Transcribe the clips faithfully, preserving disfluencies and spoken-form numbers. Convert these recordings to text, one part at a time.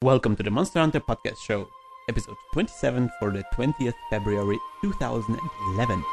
Welcome to the Monster Hunter Podcast Show, episode twenty-seven for the twentieth of February two thousand eleven.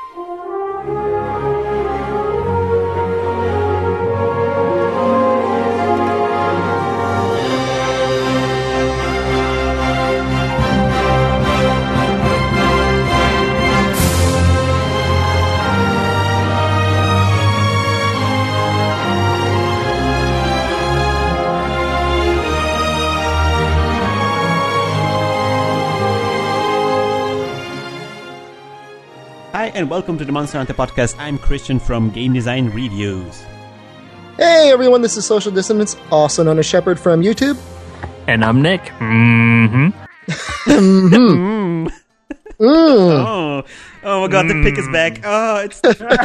Hi and welcome to the Monster Hunter Podcast. I'm Christian from Game Design Reviews. Hey everyone, this is Social Dissonance, also known as Shepard from YouTube. And I'm Nick. Mm-hmm. mm-hmm. mm. Oh, oh my god, the pick is back. Oh, it's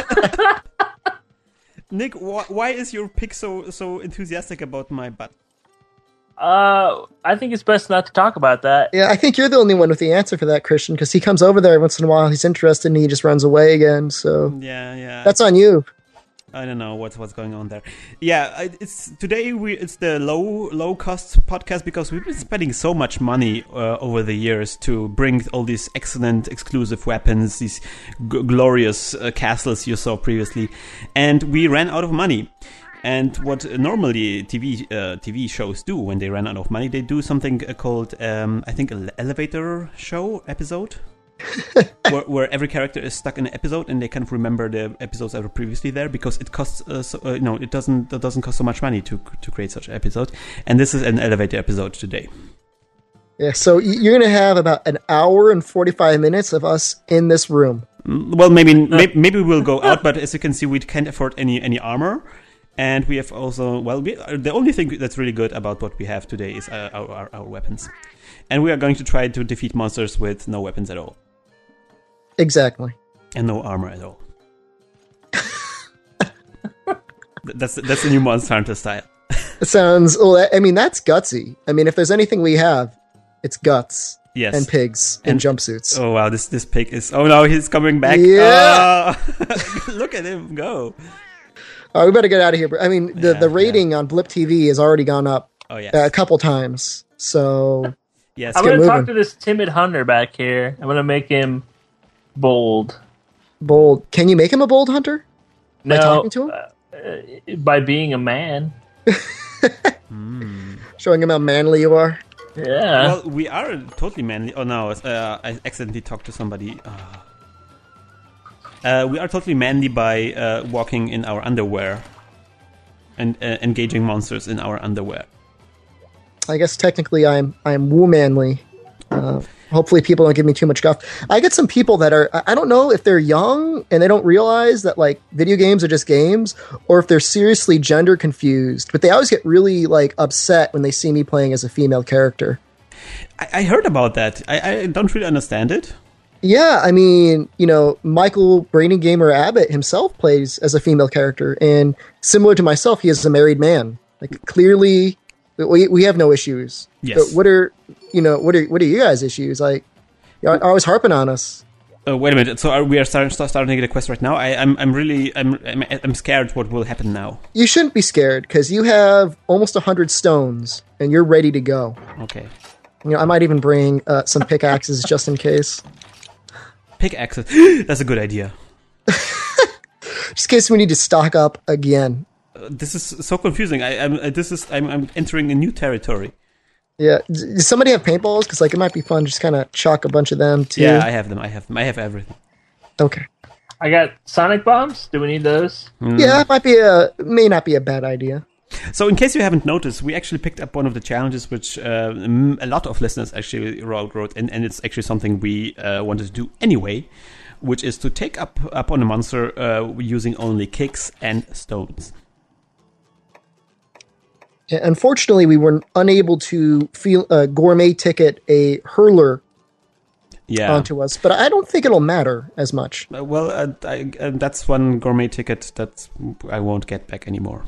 Nick. Wh- why is your pick so so enthusiastic about my butt? Uh, I think it's best not to talk about that. Yeah, I think you're the only one with the answer for that, Christian, because he comes over there once in a while, he's interested, and he just runs away again, so... Yeah, yeah. That's on you. I don't know what's what's going on there. Yeah, it's today we it's the low low cost podcast because we've been spending so much money uh, over the years to bring all these excellent exclusive weapons, these g- glorious uh, castles you saw previously, and we ran out of money. And what normally T V uh, T V shows do when they run out of money, they do something called um, I think an elevator show episode. where, where every character is stuck in an episode and they kind of remember the episodes that were previously there because it costs uh, so, uh, no it doesn't it doesn't cost so much money to to create such an episode, and this is an elevator episode today. Yeah, so you're gonna have about an hour and forty-five minutes of us in this room. Well, maybe maybe, maybe we'll go out, but as you can see, we can't afford any any armor, and we have also well we, the only thing that's really good about what we have today is uh, our, our our weapons, and we are going to try to defeat monsters with no weapons at all. Exactly. And no armor at all. that's that's the new Monster Hunter style. It sounds... Well, I mean, that's gutsy. I mean, if there's anything we have, it's guts. Yes. And pigs and, and jumpsuits. Oh, wow. This this pig is... Oh, no, he's coming back. Yeah. Oh. Look at him go. All right, we better get out of here. I mean, the, yeah, the rating yeah. on Blip T V has already gone up oh, yes. uh, a couple times. So... Yes. I'm going to talk to this timid hunter back here. I'm going to make him... bold. Bold. Can you make him a bold hunter? No, by talking to him? Uh, by being a man. mm. Showing him how manly you are. Yeah. Well, we are totally manly. Oh no, uh, I accidentally talked to somebody. Uh, uh, we are totally manly by uh, walking in our underwear and uh, engaging monsters in our underwear. I guess technically I'm I'm womanly. Uh, hopefully people don't give me too much guff. I get some people that are, I don't know if they're young and they don't realize that like video games are just games, or if they're seriously gender confused, but they always get really like upset when they see me playing as a female character. I, I heard about that. I, I don't really understand it. Yeah, I mean, you know, Michael Brainy Gamer Abbott himself plays as a female character, and similar to myself, he is a married man. Like clearly... We we have no issues. Yes. But what are you know what are what are you guys' issues? Like, you're always harping on us. Uh, wait a minute. So are we are starting starting to get a quest right now? I, I'm I'm really I'm, I'm I'm scared. What will happen now? You shouldn't be scared because you have almost a hundred stones and you're ready to go. Okay. You know, I might even bring uh, some pickaxes just in case. Pickaxes. That's a good idea. Just in case we need to stock up again. Uh, this is so confusing. I, I'm uh, this is I'm I'm entering a new territory. Yeah. Does somebody have paintballs? Because like it might be fun to just kind of chalk a bunch of them too. Yeah, I have them. I have them. I have everything. Okay. I got sonic bombs. Do we need those? Mm. Yeah, it might be a may not be a bad idea. So, in case you haven't noticed, we actually picked up one of the challenges which uh, a lot of listeners actually wrote, wrote and, and it's actually something we uh, wanted to do anyway, which is to take up up on a monster uh, using only kicks and stones. Unfortunately, we were unable to feel, uh, gourmet ticket a hurler yeah. onto us, but I don't think it'll matter as much. Uh, well, uh, I, uh, that's one gourmet ticket that I won't get back anymore.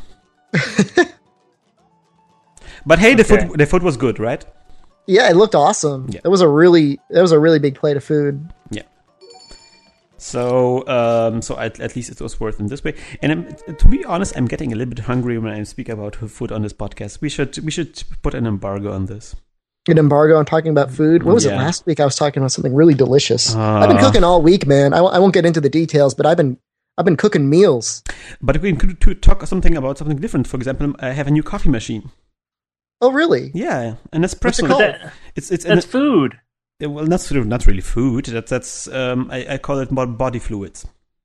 But hey, the okay. food the food was good, right? Yeah, it looked awesome. Yeah. It was a really it was a really big plate of food. Yeah. So, um, so at, at least it was worth in this way. And um, to be honest, I'm getting a little bit hungry when I speak about food on this podcast. We should we should put an embargo on this. an embargo on talking about food. What was Yeah. it last week? I was talking about something really delicious. Uh. I've been cooking all week, man. I, w- I won't get into the details, but I've been I've been cooking meals. But we could to talk something about something different. For example, I have a new coffee machine. Oh, really? Yeah, an What's espresso. it called? That, It's it's that's an, food. well, not sort of not really food. That's that's um, I, I call it more body fluids.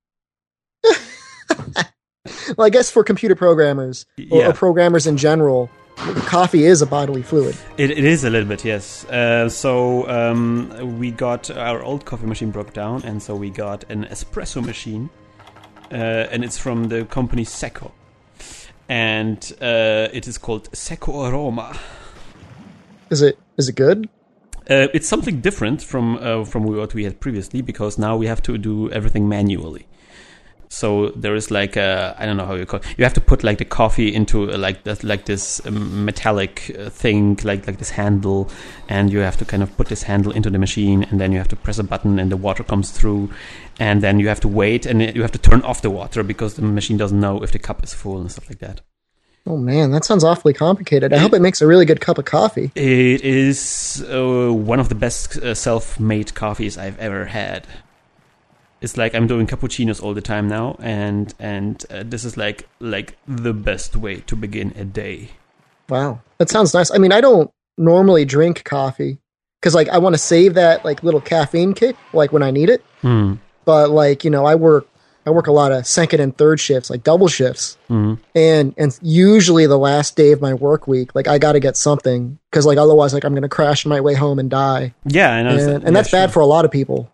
Well, I guess for computer programmers or, Yeah. or programmers in general, coffee is a bodily fluid. It, it is a little bit, yes. Uh, so um, we got our old coffee machine broke down, and so we got an espresso machine, uh, and it's from the company Secco, and uh, it is called Secco Aroma. Is it is it good? Uh, it's something different from uh, from what we had previously because now we have to do everything manually. So there is like a, I don't know how you call it. You have to put like the coffee into uh, like that, like this um, metallic uh, thing, like like this handle, and you have to kind of put this handle into the machine, and then you have to press a button, and the water comes through, and then you have to wait, and you have to turn off the water because the machine doesn't know if the cup is full and stuff like that. Oh man, that sounds awfully complicated. I hope it makes a really good cup of coffee. It is uh, one of the best uh, self-made coffees I've ever had. It's like I'm doing cappuccinos all the time now, and and uh, this is like like the best way to begin a day. Wow, that sounds nice. I mean, I don't normally drink coffee because like I want to save that like little caffeine kick like when I need it. Mm. But like you know, I work I work a lot of second and third shifts, like double shifts, Mm. and and usually the last day of my work week, like I got to get something because like otherwise like I'm gonna crash my way home and die, Yeah, I know, and, and that's bad for a lot of people.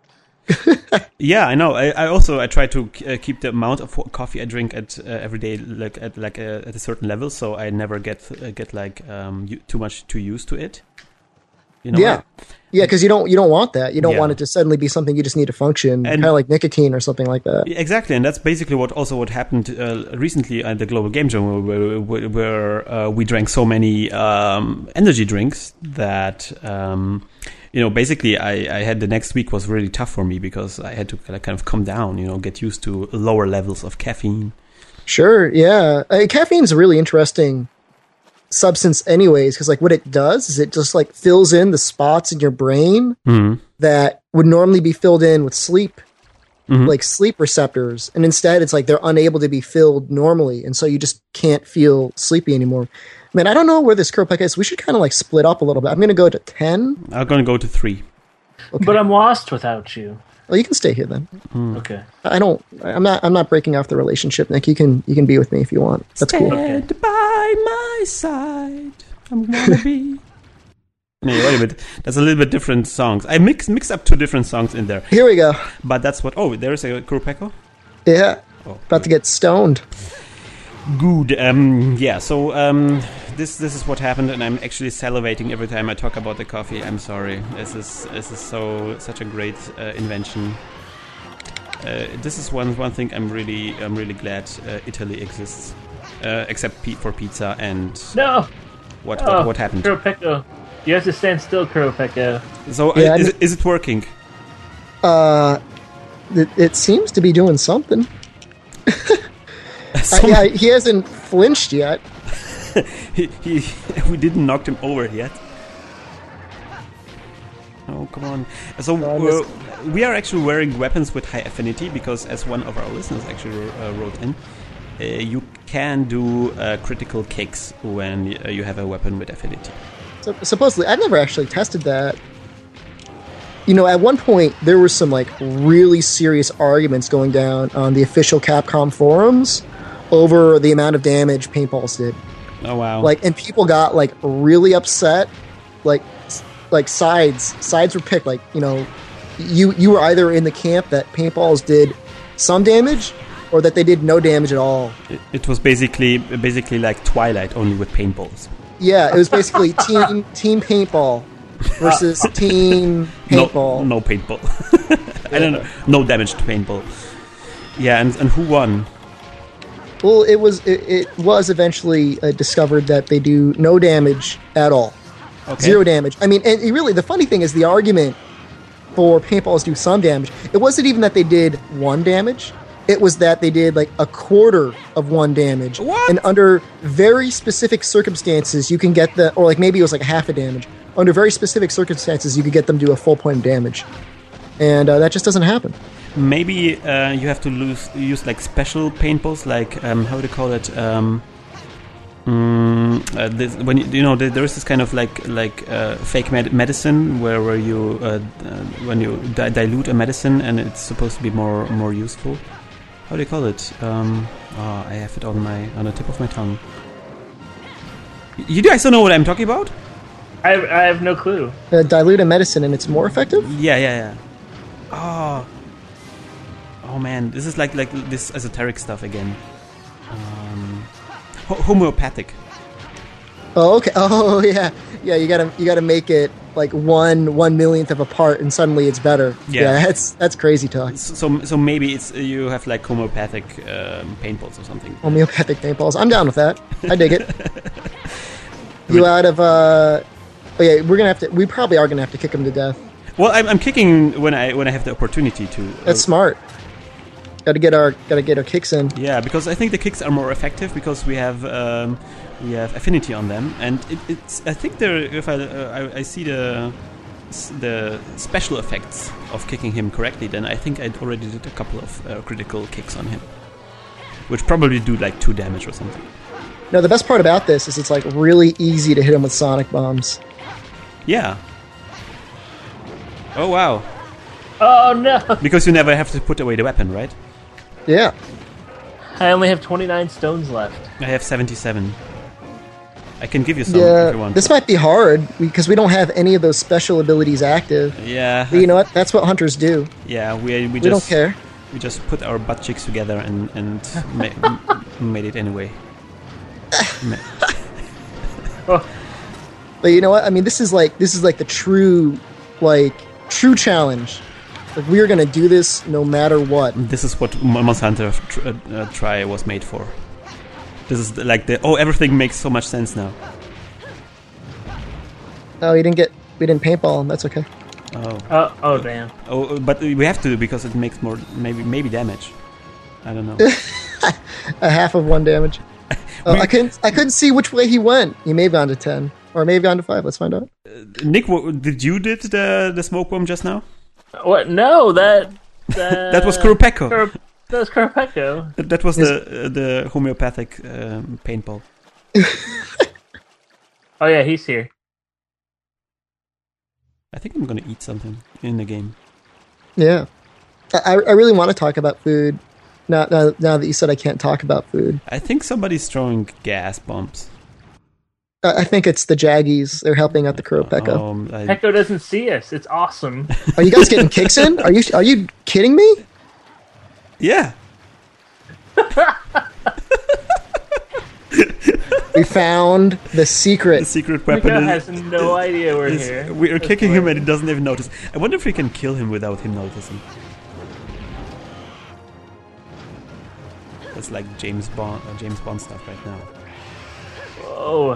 Yeah, I know. I, I also I try to uh, keep the amount of coffee I drink at uh, every day like at like a, at a certain level, so I never get uh, get like um u- too much too used to it. You know, Yeah. like- Yeah, because you don't you don't want that. You don't Yeah. want it to suddenly be something you just need to function, And- kind of like nicotine or something like that. Exactly, and that's basically what also what happened uh, recently at the Global Game Jam, where, where, where uh, we drank so many um, energy drinks that um, you know basically I, I had the next week was really tough for me because I had to kind of, kind of come down, you know, get used to lower levels of caffeine. Sure, yeah. Uh, caffeine's a really interesting substance anyways, because like what it does is it just like fills in the spots in your brain Mm. that would normally be filled in with sleep, Mhm. like sleep receptors. And instead it's like they're unable to be filled normally. And so you just can't feel sleepy anymore. Man, I don't know where this Kurapeka is. We should kind of like split up a little bit. I'm going to go to ten. I'm gonna go to three. Okay. But I'm lost without you. Well, you can stay here then. Okay. I don't, I'm not, I'm not breaking off the relationship, Nick. You can, you can be with me if you want. That's cool. Stand by my side. I'm gonna be. No, wait a minute. That's a little bit different songs. I mix mix up two different songs in there, Here we go. but that's what. Oh, there's a Kurapeko. Yeah. Oh, About to get stoned. good. Um, yeah. So um, this this is what happened, and I'm actually salivating every time I talk about the coffee. I'm sorry. This is this is so such a great uh, invention. Uh, this is one one thing I'm really I'm really glad uh, Italy exists, uh, except pe- for pizza and No. what Oh, what, what happened. Kuropeko. You have to stand still, Kuropeko. So Yeah, uh, I is, mean- it, is it working? Uh, it, it seems to be doing something. Uh, Some- yeah, he hasn't flinched yet. he, he, we didn't knock him over yet. Oh, come on. So No, I uh, missed- we are actually wearing weapons with high affinity because, as one of our listeners actually uh, wrote in, uh, you can do uh, critical kicks when y- uh, you have a weapon with affinity. So, supposedly, I've never actually tested that. You know, at one point there was some like really serious arguments going down on the official Capcom forums over the amount of damage paintballs did. Oh, wow. Like, and people got like really upset. Like, s- like sides sides were picked. Like, you know, you you were either in the camp that paintballs did some damage, or that they did no damage at all. it, it was basically basically like Twilight, only with paintballs. Yeah, it was basically team team paintball versus team No, paintball. no paintball. I don't know. No damage to paintball. Yeah, and, and who won? Well, it was it, it was eventually uh, discovered that they do no damage at all, Okay. zero damage. I mean, and it really the funny thing is the argument for paintballs do some damage. It wasn't even that they did one damage. It was that they did like a quarter of one damage. What? And under very specific circumstances, you can get the, or like maybe it was like half a damage. under very specific circumstances, you could get them to do a full point of damage, and uh, that just doesn't happen. Maybe uh, you have to lose, use like special paintballs, like um, how do you call it? Um, mm, uh, this, when you, you know there, there is this kind of like like uh, fake med- medicine where where you uh, uh, when you di- dilute a medicine and it's supposed to be more more useful. How do you call it? Um, oh, I have it on my on the tip of my tongue. You guys don't know what I'm talking about? I, I have no clue. Uh, dilute a medicine and it's more effective? Yeah, yeah, yeah. Oh, oh man, this is like like this esoteric stuff again. Um, ho- homeopathic. Oh, okay. Oh, yeah, yeah. You gotta you gotta make it like one one millionth of a part, and suddenly it's better. Yeah, yeah that's that's crazy talk. So so maybe it's you have like homeopathic um, paintballs or something. Homeopathic paintballs. I'm down with that. I dig it. You out of uh? Oh yeah, we're gonna have to. We probably are gonna have to kick him to death. Well, I'm, I'm kicking when I when I have the opportunity to. That's smart. Got to get our got to get our kicks in. Yeah, because I think the kicks are more effective because we have um, we have affinity on them, and it, it's I think there if I, uh, I I see the the special effects of kicking him correctly, then I think I already did a couple of uh, critical kicks on him, which probably do like two damage or something. No, the best part about this is it's like really easy to hit him with sonic bombs. Yeah. Oh wow. Oh no! Because you never have to put away the weapon, right? Yeah. I only have twenty-nine stones left. I have seventy-seven. I can give you some Yeah. if you want. This might be hard because we don't have any of those special abilities active. Yeah. But you know what? That's what hunters do. Yeah, we we, We just don't care. we just put our butt cheeks together and and ma- m- made it anyway. Ma- Oh, But you know what? I mean, this is like this is like the true, like true challenge. Like we are gonna do this no matter what. This is what Mo- Monster Hunter tr- uh, uh, Try was made for. This is the, like the oh everything makes so much sense now. Oh, you didn't get we didn't paintball him. That's okay. Oh oh, oh, damn! oh, but we have to because it makes more maybe maybe damage. I don't know. A half of one damage. Oh, We- I couldn't I couldn't see which way he went. He may have gone to ten, or may have gone to five. Let's find out. Nick, w- did you did the the smoke bomb just now? What? No, that that, That was Kuropeko. Kur- that was Kuropeko. That, that was the uh, the homeopathic um, paintball. Oh yeah, he's here. I think I'm gonna eat something in the game. Yeah, I I really want to talk about food. Now, now, now that you said I can't talk about food, I think somebody's throwing gas bombs. I I think it's the Jaggies. They're helping out the Kuropeko. Um, I, Peko doesn't see us. It's awesome. Are you guys getting kicks in? Are you are you kidding me? yeah. We found the secret. The secret weapon Peko is, has no idea we're is- here. we are That's kicking him weird. and he doesn't even notice. I wonder if we can kill him without him noticing. That's like James Bond, uh, James Bond stuff right now. Oh,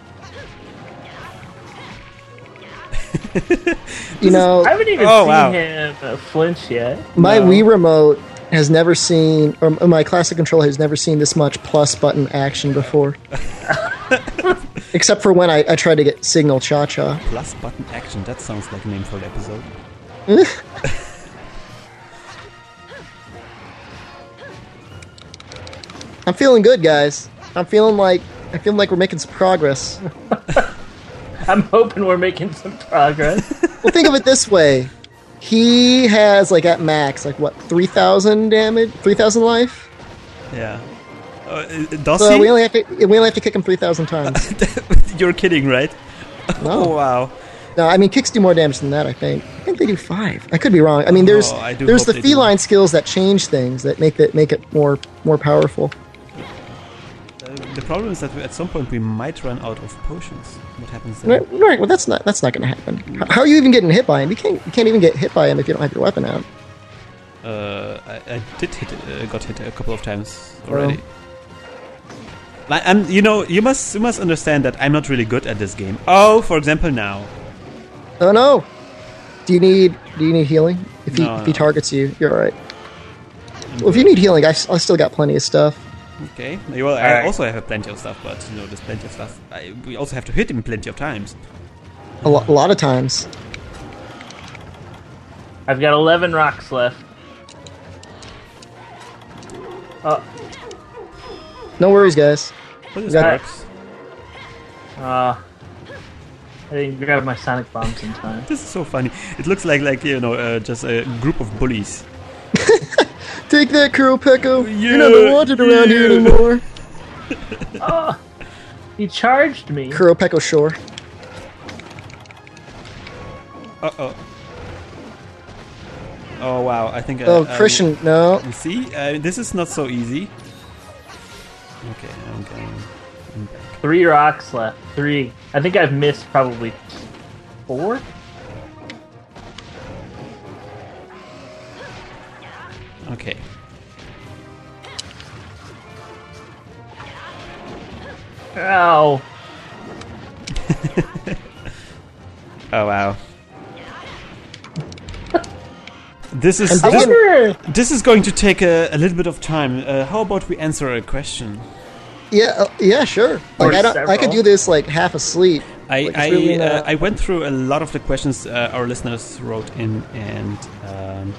You know, I haven't even Oh, seen wow. him uh, flinch yet. my No. Wii remote has never seen, or my classic controller has never seen this much plus button action before. Except for when I, I tried to get Signal Cha Cha. Plus button action. That sounds like a name for the episode. I'm feeling good, guys. I'm feeling like I feel like we're making some progress. I'm hoping we're making some progress. Well, think of it this way: he has like at max, like what, three thousand damage, three thousand life. Yeah. Uh, does So he? we only have to we only have to kick him three thousand times. You're kidding, right? No. Oh wow. No, I mean kicks do more damage than that. I think. I think they do five. I could be wrong. I mean, there's Oh, I do there's hope the they do. feline skills that change things that make it make it more more powerful. Uh, the problem is that we, at some point we might run out of potions. What happens then? Right, right. Well, that's not that's not going to happen. H- How are you even getting hit by him? You can't you can't even get hit by him if you don't have your weapon out. Uh, I, I did hit, uh, got hit a couple of times already. Like, and you know, you must you must understand that I'm not really good at this game. Oh, for example, now. Oh no! Do you need do you need healing? If he No, if he no. targets you, you're all right. Well, if you need healing, I, s- I still got plenty of stuff. Okay. Well, I Alright. also have plenty of stuff, but you know, there's plenty of stuff. I, we also have to hit him plenty of times. A, lo- a lot of times. I've got eleven rocks left. Oh, No worries, guys. Well, this Got- works. uh, I didn't grab my sonic bombs in time. This is so funny. It looks like like you know uh, just a group of bullies. Take that, Kuropeko. Yeah, You're not wanted around here yeah. anymore. Oh, he charged me. Kuropeko Shore. Uh oh. Oh wow! I think. Uh, Oh, uh, Christian, no. You see, uh, this is not so easy. Okay, I'm going. I'm back. Three rocks left. Three. I think I've missed probably four. Okay. Ow. Oh wow. This is And I this, wonder. this is going to take a, a little bit of time. Uh, how about we answer a question? Yeah, uh, yeah, sure. Or Like I, don't, I could several. do this like half asleep. I Like, it's I, really uh, not- I went through a lot of the questions uh, our listeners wrote in, and um,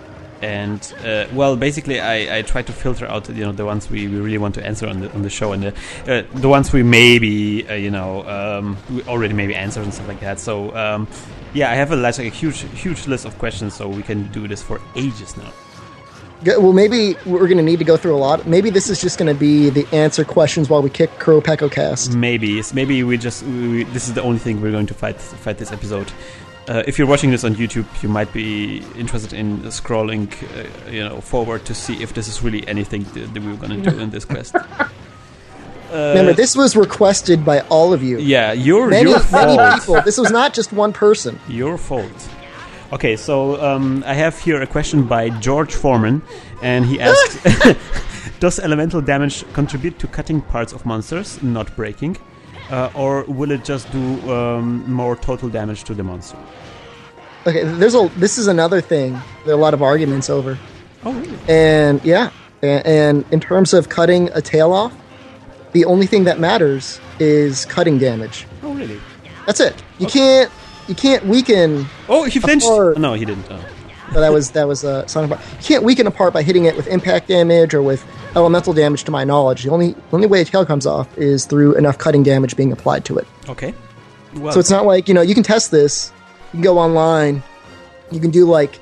and uh, well, basically, I, I tried to filter out you know the ones we, we really want to answer on the on the show, and the uh, the ones we maybe uh, you know um, we already maybe answered and stuff like that. So um, yeah, I have a like a huge huge list of questions, so we can do this for ages now. G- Well, maybe we're going to need to go through a lot. Maybe this is just going to be the answer questions while we kick Kuropeko cast. Maybe it's maybe we just we, this is the only thing we're going to fight fight this episode. Uh, if you're watching this on YouTube, you might be interested in scrolling, uh, you know, forward to see if this is really anything that, that we were going to do in this quest. Uh, Remember, this was requested by all of you. yeah, your Many, your many fault. people. This was not just one person. Your fault. Okay, so um, I have here a question by George Foreman, and he asks: does elemental damage contribute to cutting parts of monsters, not breaking, uh, or will it just do um, more total damage to the monster? Okay, there's a. This is another thing. There are a lot of arguments over, Oh, really? and yeah, and, and in terms of cutting a tail off, the only thing that matters is cutting damage. Oh, really? That's it. You can't. You can't weaken. Oh, he flinched. Or- No, he didn't. Oh. Oh, that was that was uh, Sonic. Bar- You can't weaken a part by hitting it with impact damage or with elemental damage. To my knowledge, the only only way a tail comes off is through enough cutting damage being applied to it. Okay. Well, So it's not like, you know, you can test this. You can go online. You can do like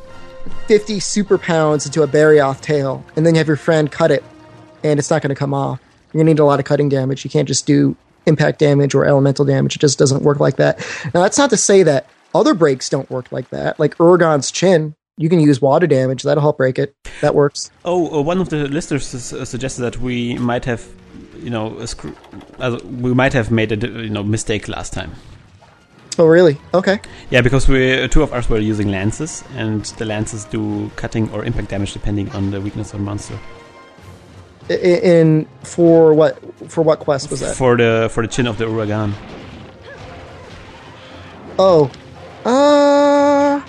fifty super pounds into a Barioth tail, and then you have your friend cut it, and it's not going to come off. You're going to need a lot of cutting damage. You can't just do impact damage or elemental damage. It just doesn't work like that. Now, that's not to say that other breaks don't work like that. Like Uragan's chin, you can use water damage. That'll help break it. That works. oh, uh, one of the listeners uh, suggested that we might have, you know, a screw- uh, we might have made a d- you know mistake last time. Oh, really? Okay. Yeah, because we uh, two of us were using lances, and the lances do cutting or impact damage depending on the weakness of the monster. I- In for what for what quest was that? For the for the chin of the Uragan. Oh. Uh.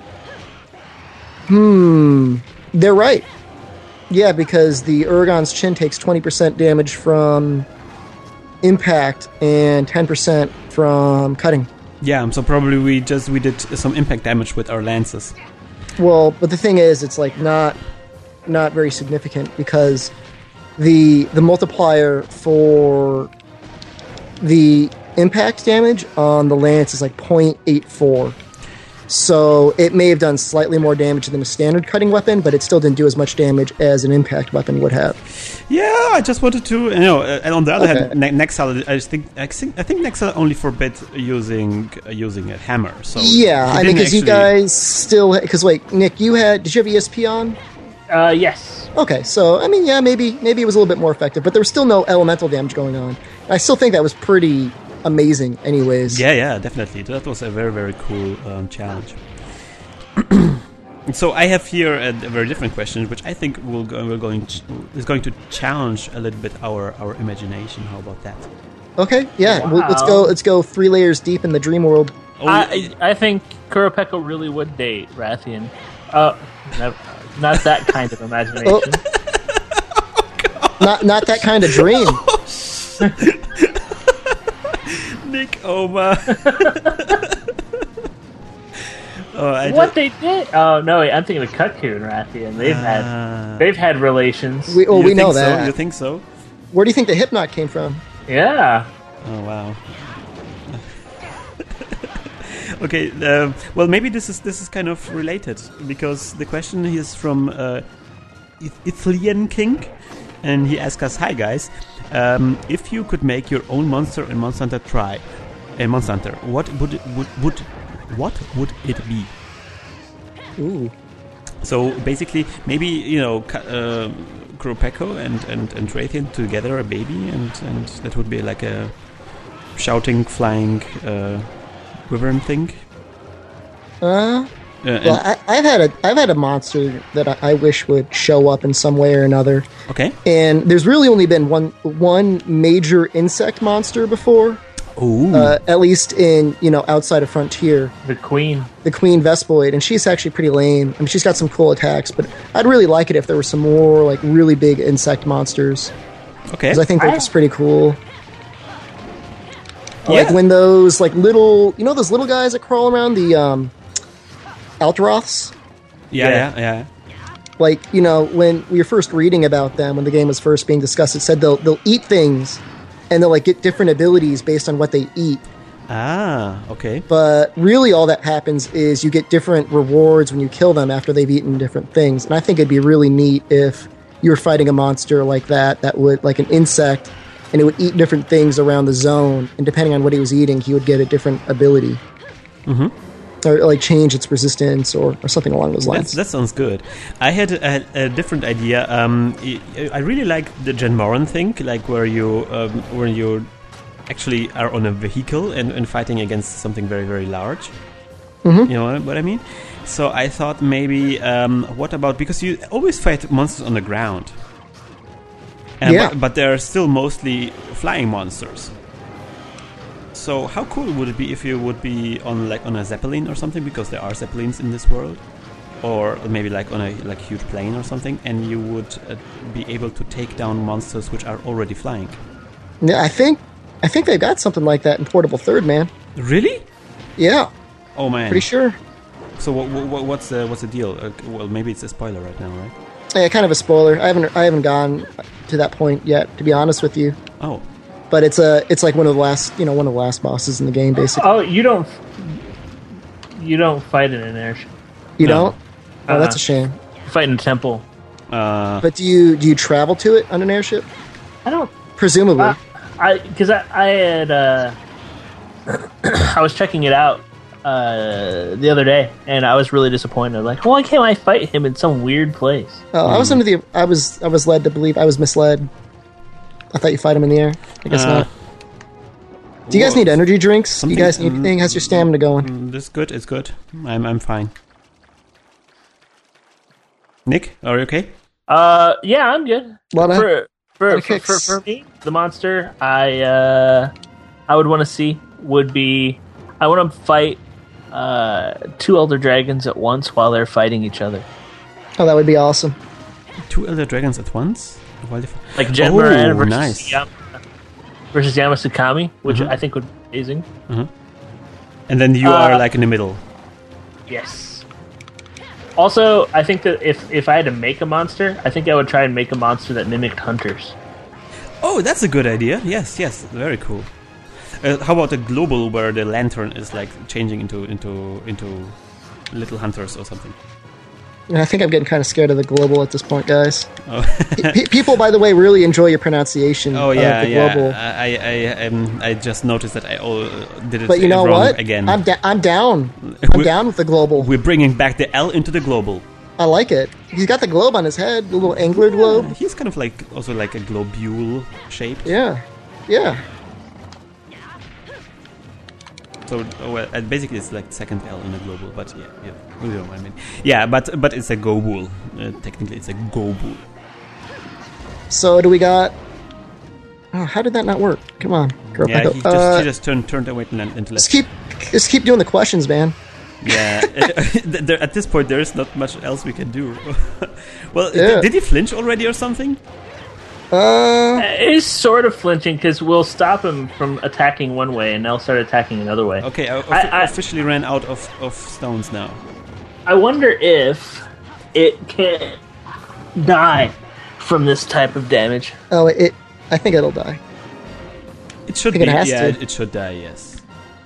Hmm. They're right. Yeah, because the Uragan's chin takes twenty percent damage from impact and ten percent from cutting. Yeah, so probably we just we did some impact damage with our lances. Well, but the thing is, it's like not not very significant because the the multiplier for the impact damage on the lance is like zero point eight four. So it may have done slightly more damage than a standard cutting weapon, but it still didn't do as much damage as an impact weapon would have. Yeah, I just wanted to, you know. Uh, and on the other Okay. hand, ne- Nexal, I just think I think I think Nexal only forbid using uh, using a hammer. So Yeah, he I mean, didn't because you actually- guys still, because wait, Nick, you had, did you have E S P on? Uh, yes. Okay, so I mean, yeah, maybe maybe it was a little bit more effective, but there was still no elemental damage going on. I still think that was pretty amazing, anyways. Yeah, yeah, definitely. That was a very very cool um, challenge. So I have here a, a very different question, which I think will go, we're going to, is going to challenge a little bit our, our imagination. How about that? Okay, yeah, well, let's Wow. go. Let's go three layers deep in the dream world. Oh, I I think Kuropeko really would date Rathian. Uh, no, not that kind of imagination. Oh. Not not that kind of dream. Nick, Oh my! oh, I what just, they did? Oh no, wait, I'm thinking of Kutku and Rathian. They've Ah. had they've had relations. We, well, you we know think so? that. You think so? Where do you think the Hypnot came from? yeah. Oh wow. okay. Um, well, maybe this is this is kind of related because the question is from uh, Ithlian King, and he asks us, "Hi guys, um, if you could make your own monster in Monster Hunter Try, a Monster Hunter, what would it, would would what would it be?" Ooh. So basically, maybe you know, uh, Kuropeko and and and Rathian together, a baby, and and that would be like a shouting, flying uh, wyvern thing. Uh, Uh, well, and, I, I've had a I've had a monster that I, I wish would show up in some way or another. okay. And there's really only been one one major insect monster before, Ooh. uh, at least in you know outside of Frontier, The Queen. the Queen Vespoid, and she's actually pretty lame. I mean, she's got some cool attacks, but I'd really like it if there were some more like really big insect monsters okay. because I think they're I- just pretty cool. Yeah. Like when those like little you know those little guys that crawl around the um, Altaroths. yeah, Yeah. yeah, yeah. Like you know when we were first reading about them when the game was first being discussed, it said they'll they'll eat things, and they'll like get different abilities based on what they eat. Ah, okay. But really, all that happens is you get different rewards when you kill them after they've eaten different things. And I think it'd be really neat if you were fighting a monster like that, that would like an insect, and it would eat different things around the zone. And depending on what he was eating, he would get a different ability. Mm-hmm. Or like change its resistance or, or something along those That's, lines. that sounds good. I had a, a different idea. Um, I I really like the Genmoran thing, like where you um, where you actually are on a vehicle and, and fighting against something very very large. Mhm. You know what I mean? So I thought maybe um, what about because you always fight monsters on the ground. And Yeah. But, but they're still mostly flying monsters. So how cool would it be if you would be on like on a zeppelin or something, because there are zeppelins in this world, or maybe like on a like huge plane or something, and you would uh, be able to take down monsters which are already flying. Yeah, I think I think they've got something like that in Portable Third Man. Really? Yeah, Oh man! pretty sure. So what, what, what's the what's the deal? Uh, well, maybe it's a spoiler right now, right? Yeah, kind of a spoiler. I haven't I haven't gone to that point yet, to be honest with you. Oh, But it's a it's like one of the last you know one of the last bosses in the game, basically. Oh, you don't. You don't fight in an airship. You No. don't? Oh, that's a Uh-huh. shame. You fight in a temple. uh, But do you do you travel to it on an airship? I don't. Presumably. Uh, I because I, I had uh, I was checking it out uh, the other day, and I was really disappointed. Like, why can't I fight him in some weird place? oh, I was under the I was I was led to believe I was misled. I thought you fight him in the air. I guess Uh, not. Do you guys well, need energy drinks? Do something- you guys need anything? How's your stamina going? mm, this is good. It's good. I'm I'm fine. Nick, are you okay? Uh, yeah, I'm good. Well, man. For for, Lot of for, for kicks. for me, the monster I uh I would want to see would be I want to fight uh two elder dragons at once while they're fighting each other, Oh, that would be awesome. Two elder dragons at once? While they- like Jen Oh, Moran versus nice. Yam- versus Yamasukami, which Mhm. I think would be amazing. And then you Uh, are like in the middle. Yes. Also, I think that if if I had to make a monster, I think I would try and make a monster that mimicked hunters. Oh, that's a good idea. Yes, yes, very cool. Uh, how about a global where the lantern is like changing into into into little hunters or something? And I think I'm getting kind of scared of the global at this point, guys. Oh, P- people, by the way, really enjoy your pronunciation oh of yeah, the yeah. global. I I um, I just noticed that I all, uh, did it But you know wrong what? again. I'm da- I'm down. I'm We're- down with the global. We're bringing back the L into the global. I like it. He's got the globe on his head, the little angler globe. He's kind of like also like a globule shape. Yeah, yeah. So oh, well, uh, basically it's like second L in a global, but yeah, yeah, you know what I mean. Yeah, but but it's a gobul. Uh, technically, it's a gobul. So do we got? Oh, how did that not work? Come on, girl. Yeah, back up. he just Uh, he just turned turned away and into just left. keep just keep doing the questions, man. Yeah, there, at this point there is not much else we can do. well, Yeah. did, did he flinch already or something? Uh, He's sort of flinching because we'll stop him from attacking one way, and they'll start attacking another way. Okay, I, I, I officially ran out of, of stones now. I wonder if it can die from this type of damage. oh, it. I think it'll die. It should I be. think it has yeah, to. it should die. Yes.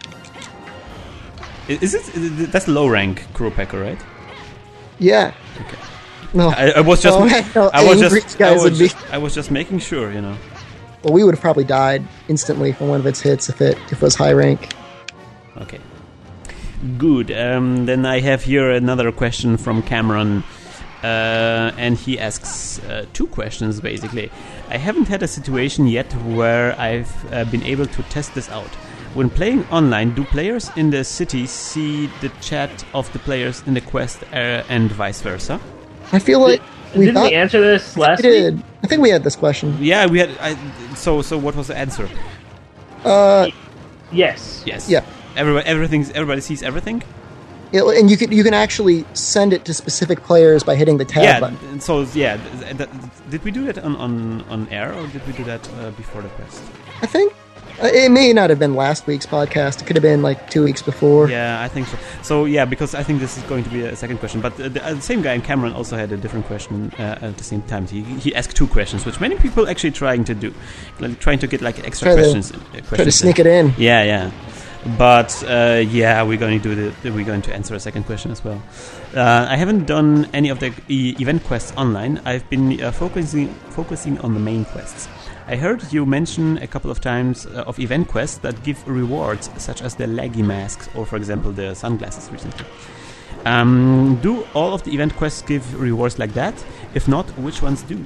Is it? Is it that's low rank Kuropecker, right? Yeah. Okay. No. I, I was just. Oh, I know I was angry just. guys I was would be- just, I was just making sure, you know. Well, we would have probably died instantly from one of its hits if it if it was high rank. Okay. Good. Um, then I have here another question from Cameron. Uh, and he asks uh, two questions, basically. I haven't had a situation yet where I've uh, been able to test this out. When playing online, do players in the city see the chat of the players in the quest uh, and vice versa? I feel like we Didn't thought we answer this we last did. week? I think we had this question. Yeah, we had... I, so, so what was the answer? Uh, Yes. Yes. yeah. Everybody, everything's, everybody sees everything? It, and you can you can actually send it to specific players by hitting the tab Yeah, button. and so yeah, th- th- did we do that on, on, on air or did we do that uh, before the quest? I think uh, it may not have been last week's podcast. It could have been like two weeks before. Yeah, I think so. So yeah, because I think this is going to be a second question. But uh, the, uh, the same guy in Cameron also had a different question uh, at the same time. He he asked two questions, which many people actually trying to do, like trying to get like extra Try to- questions. Uh, questions Try to sneak it in. Yeah, yeah. But uh, yeah, we're going to do the we're going to answer a second question as well. Uh, I haven't done any of the e- event quests online. I've been uh, focusing focusing on the main quests. I heard you mention a couple of times uh, of event quests that give rewards, such as the laggy masks or, for example, the sunglasses recently. Um, do all of the event quests give rewards like that? If not, which ones do?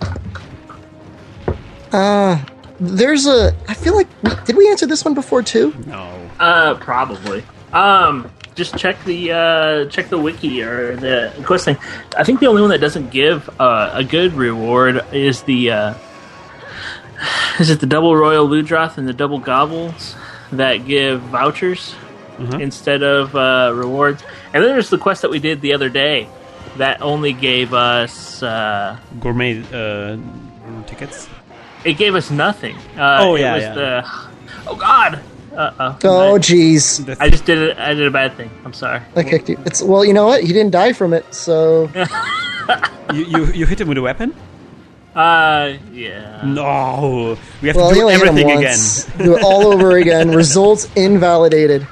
Uh, there's a. I feel like we, did we answer this one before too? No. Uh, probably. Um, just check the uh, check the wiki or the quest thing. I think the only one that doesn't give uh, a good reward is the uh, is it the double royal Ludroth and the double gobbles that give vouchers Mhm. instead of uh, rewards. And then there's the quest that we did the other day that only gave us uh, Gourmet uh, tickets? it gave us nothing. Uh, Oh, it yeah, was yeah. the oh god. Uh-oh. Oh, jeez. That's- I just did it. I did a bad thing. I'm sorry. I kicked you. It's well, you know what? He didn't die from it, so you, you, you hit him with a weapon? Uh, yeah. No. We have well, to he do only hit him everything again. once. Do it all over again. Results invalidated.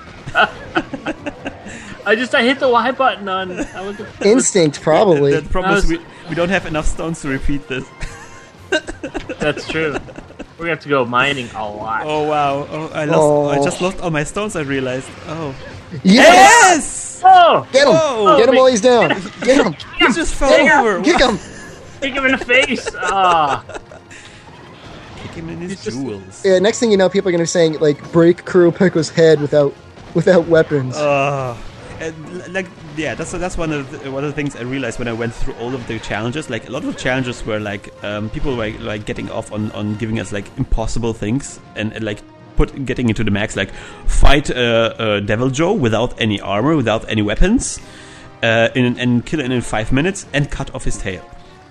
I just I hit the Y button on. I was Instinct, probably. The, the problem I is was- we, we don't have enough stones to repeat this. That's true. We're gonna have to go mining a lot. Oh wow! Oh, I lost. Oh. I just lost all my stones. I realized. Oh. Yes! Yes! Oh, Get him! Whoa. Get him while he's down. Get him! He just fell Take him. over. Kick him! kick him in the face. Ah, Kick him in his He's just- jewels. Yeah, next thing you know, people are going to be saying, like, break Kuropecco's head without without weapons. Uh, and, l- like yeah, that's that's one of the, one of the things I realized when I went through all of the challenges. Like a lot of the challenges were like um, people were like getting off on, on giving us like impossible things and, and like put getting into the max, like fight uh, uh, Devil Joe without any armor, without any weapons, uh, in, and kill it in five minutes and cut off his tail.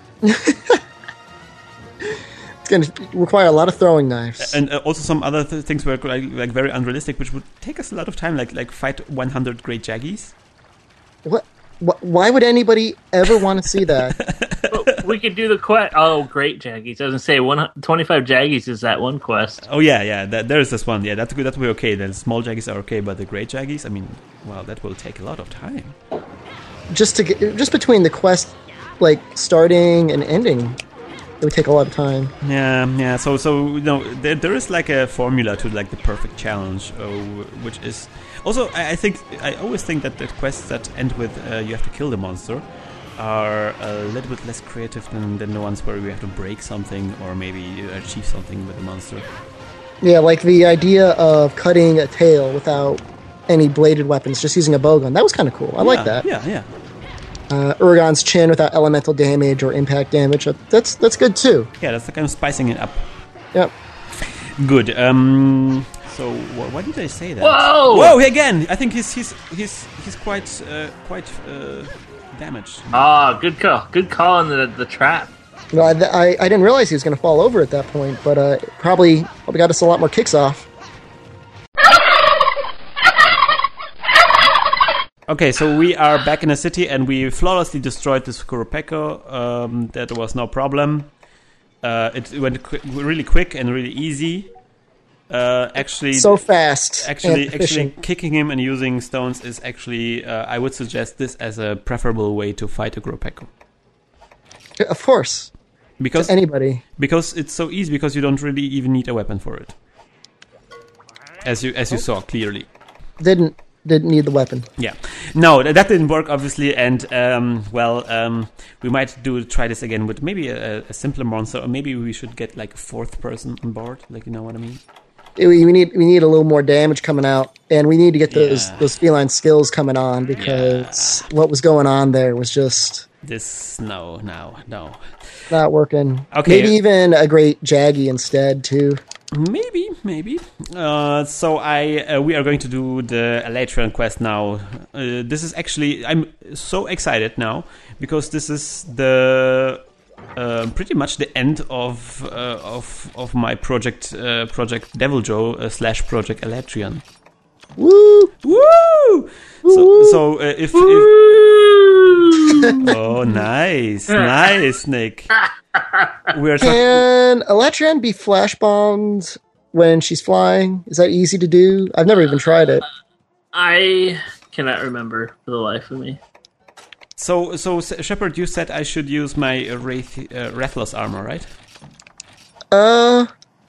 It's going to require a lot of throwing knives. And uh, also some other th- things were like, like very unrealistic, which would take us a lot of time, like like fight one hundred great Jaggies. What? Wh- Why would anybody ever want to see that? But we could do the quest. Oh, great Jaggies! I was gonna say one twenty-five Jaggies is that one quest. Oh yeah, yeah, that, there's this one. Yeah, that's good. That will be okay. The small Jaggies are okay, but the great Jaggies, I mean, well, that will take a lot of time. Just to get, just between the quest, like starting and ending, it would take a lot of time. Yeah, yeah. So, so you know, there, there is like a formula to like the perfect challenge, uh, which is also I, I think I always think that the quests that end with uh, you have to kill the monster are a little bit less creative than, than the ones where we have to break something or maybe achieve something with the monster. Yeah, like the idea of cutting a tail without any bladed weapons, just using a bowgun. That was kind of cool. I yeah, like that. Yeah, yeah. Uh, Urgon's chin without elemental damage or impact damage. that- That's that's good too. Yeah, that's the kind of spicing it up. Yep. Good. Um. So wh- why did I say that? Whoa! Whoa! Again, I think he's he's he's he's quite uh, quite uh, damaged. Ah, good call. Good call on the the trap. No, I, I, I didn't realize he was going to fall over at that point, but uh, probably probably got us a lot more kicks off. Okay, so we are back in the city, and we flawlessly destroyed this Kuropeko. Um, that was no problem. Uh, it went qu- really quick and really easy. Uh, actually, so fast. Actually, and actually, efficient. kicking him and using stones is actually. Uh, I would suggest this as a preferable way to fight a Kuropeko. Of course. Because to anybody. Because it's so easy. Because you don't really even need a weapon for it. As you as you saw clearly. Didn't. Didn't need the weapon. Yeah, no, th- that didn't work obviously, and um, well, um, we might do try this again with maybe a, a simpler monster, or maybe we should get like a fourth person on board. Like, you know what I mean? We need we need a little more damage coming out, and we need to get those Yeah. those feline skills coming on because Yeah. what was going on there was just This no, no, no. not working. Okay. Maybe even a great Jaggy instead too. Maybe, maybe. Uh, so I, uh, we are going to do the Elytrian quest now. Uh, this is actually, I'm so excited now because this is the uh, pretty much the end of uh, of of my project, uh, project Devil Joe uh, slash Project Elytrian. Woo! Woo! So, so uh, if, if oh, nice, nice, Nick. We are talking. Can Electran be flash bombed when she's flying? Is that easy to do? I've never even tried it. I cannot remember for the life of me. So, so Shepard, you said I should use my uh, Wraith, uh, Rathalos armor, right? Uh,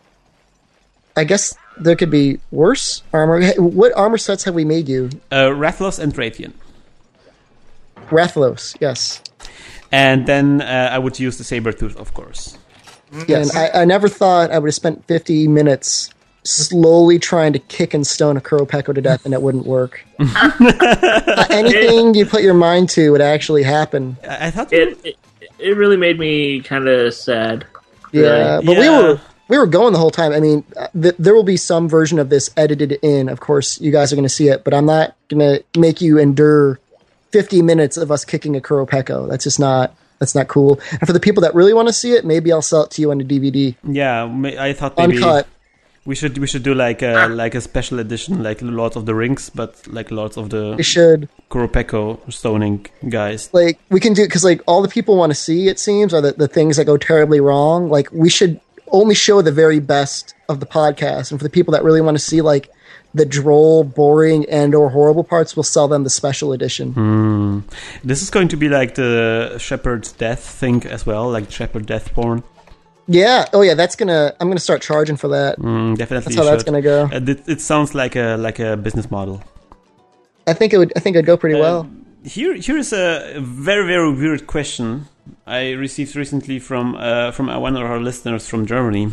I guess there could be worse armor. Hey, what armor sets have we made you? Uh, Rathalos and Raytheon. Rathalos, yes. And then uh, I would use the Sabertooth, of course. Yes. And I, I never thought I would have spent fifty minutes slowly trying to kick and stone a Kuropeko to death and it wouldn't work. uh, anything you put your mind to would actually happen. I, I thought It, it it really made me kind of sad. Yeah, Really. but we Yeah. were we were going the whole time. I mean, uh, th- there will be some version of this edited in. Of course, you guys are going to see it, but I'm not going to make you endure fifty minutes of us kicking a Kuropeko. That's just not that's not cool. And for the people that really want to see it, maybe I'll sell it to you on a D V D, yeah, ma- I thought maybe uncut. we should we should do like a like a special edition, like Lords of the Rings, but like Lords of We the should Kuropeko stoning guys. like we can do because like all the people want to see, it seems, are the, the things that go terribly wrong. Like we should only show the very best of the podcast, and for the people that really want to see like the droll, boring, and or horrible parts, we'll sell them the special edition. Hmm. This is going to be like the Shepherd's Death thing as well, like Shepherd Death porn. Yeah. Oh yeah. That's gonna. I'm gonna start charging for that. Mm, definitely, That's how you that's should. gonna go. Uh, it, it sounds like a like a business model. I think it would. I think it'd go pretty well. Here, here is a very, very weird question I received recently from uh, from uh, one of our listeners from Germany.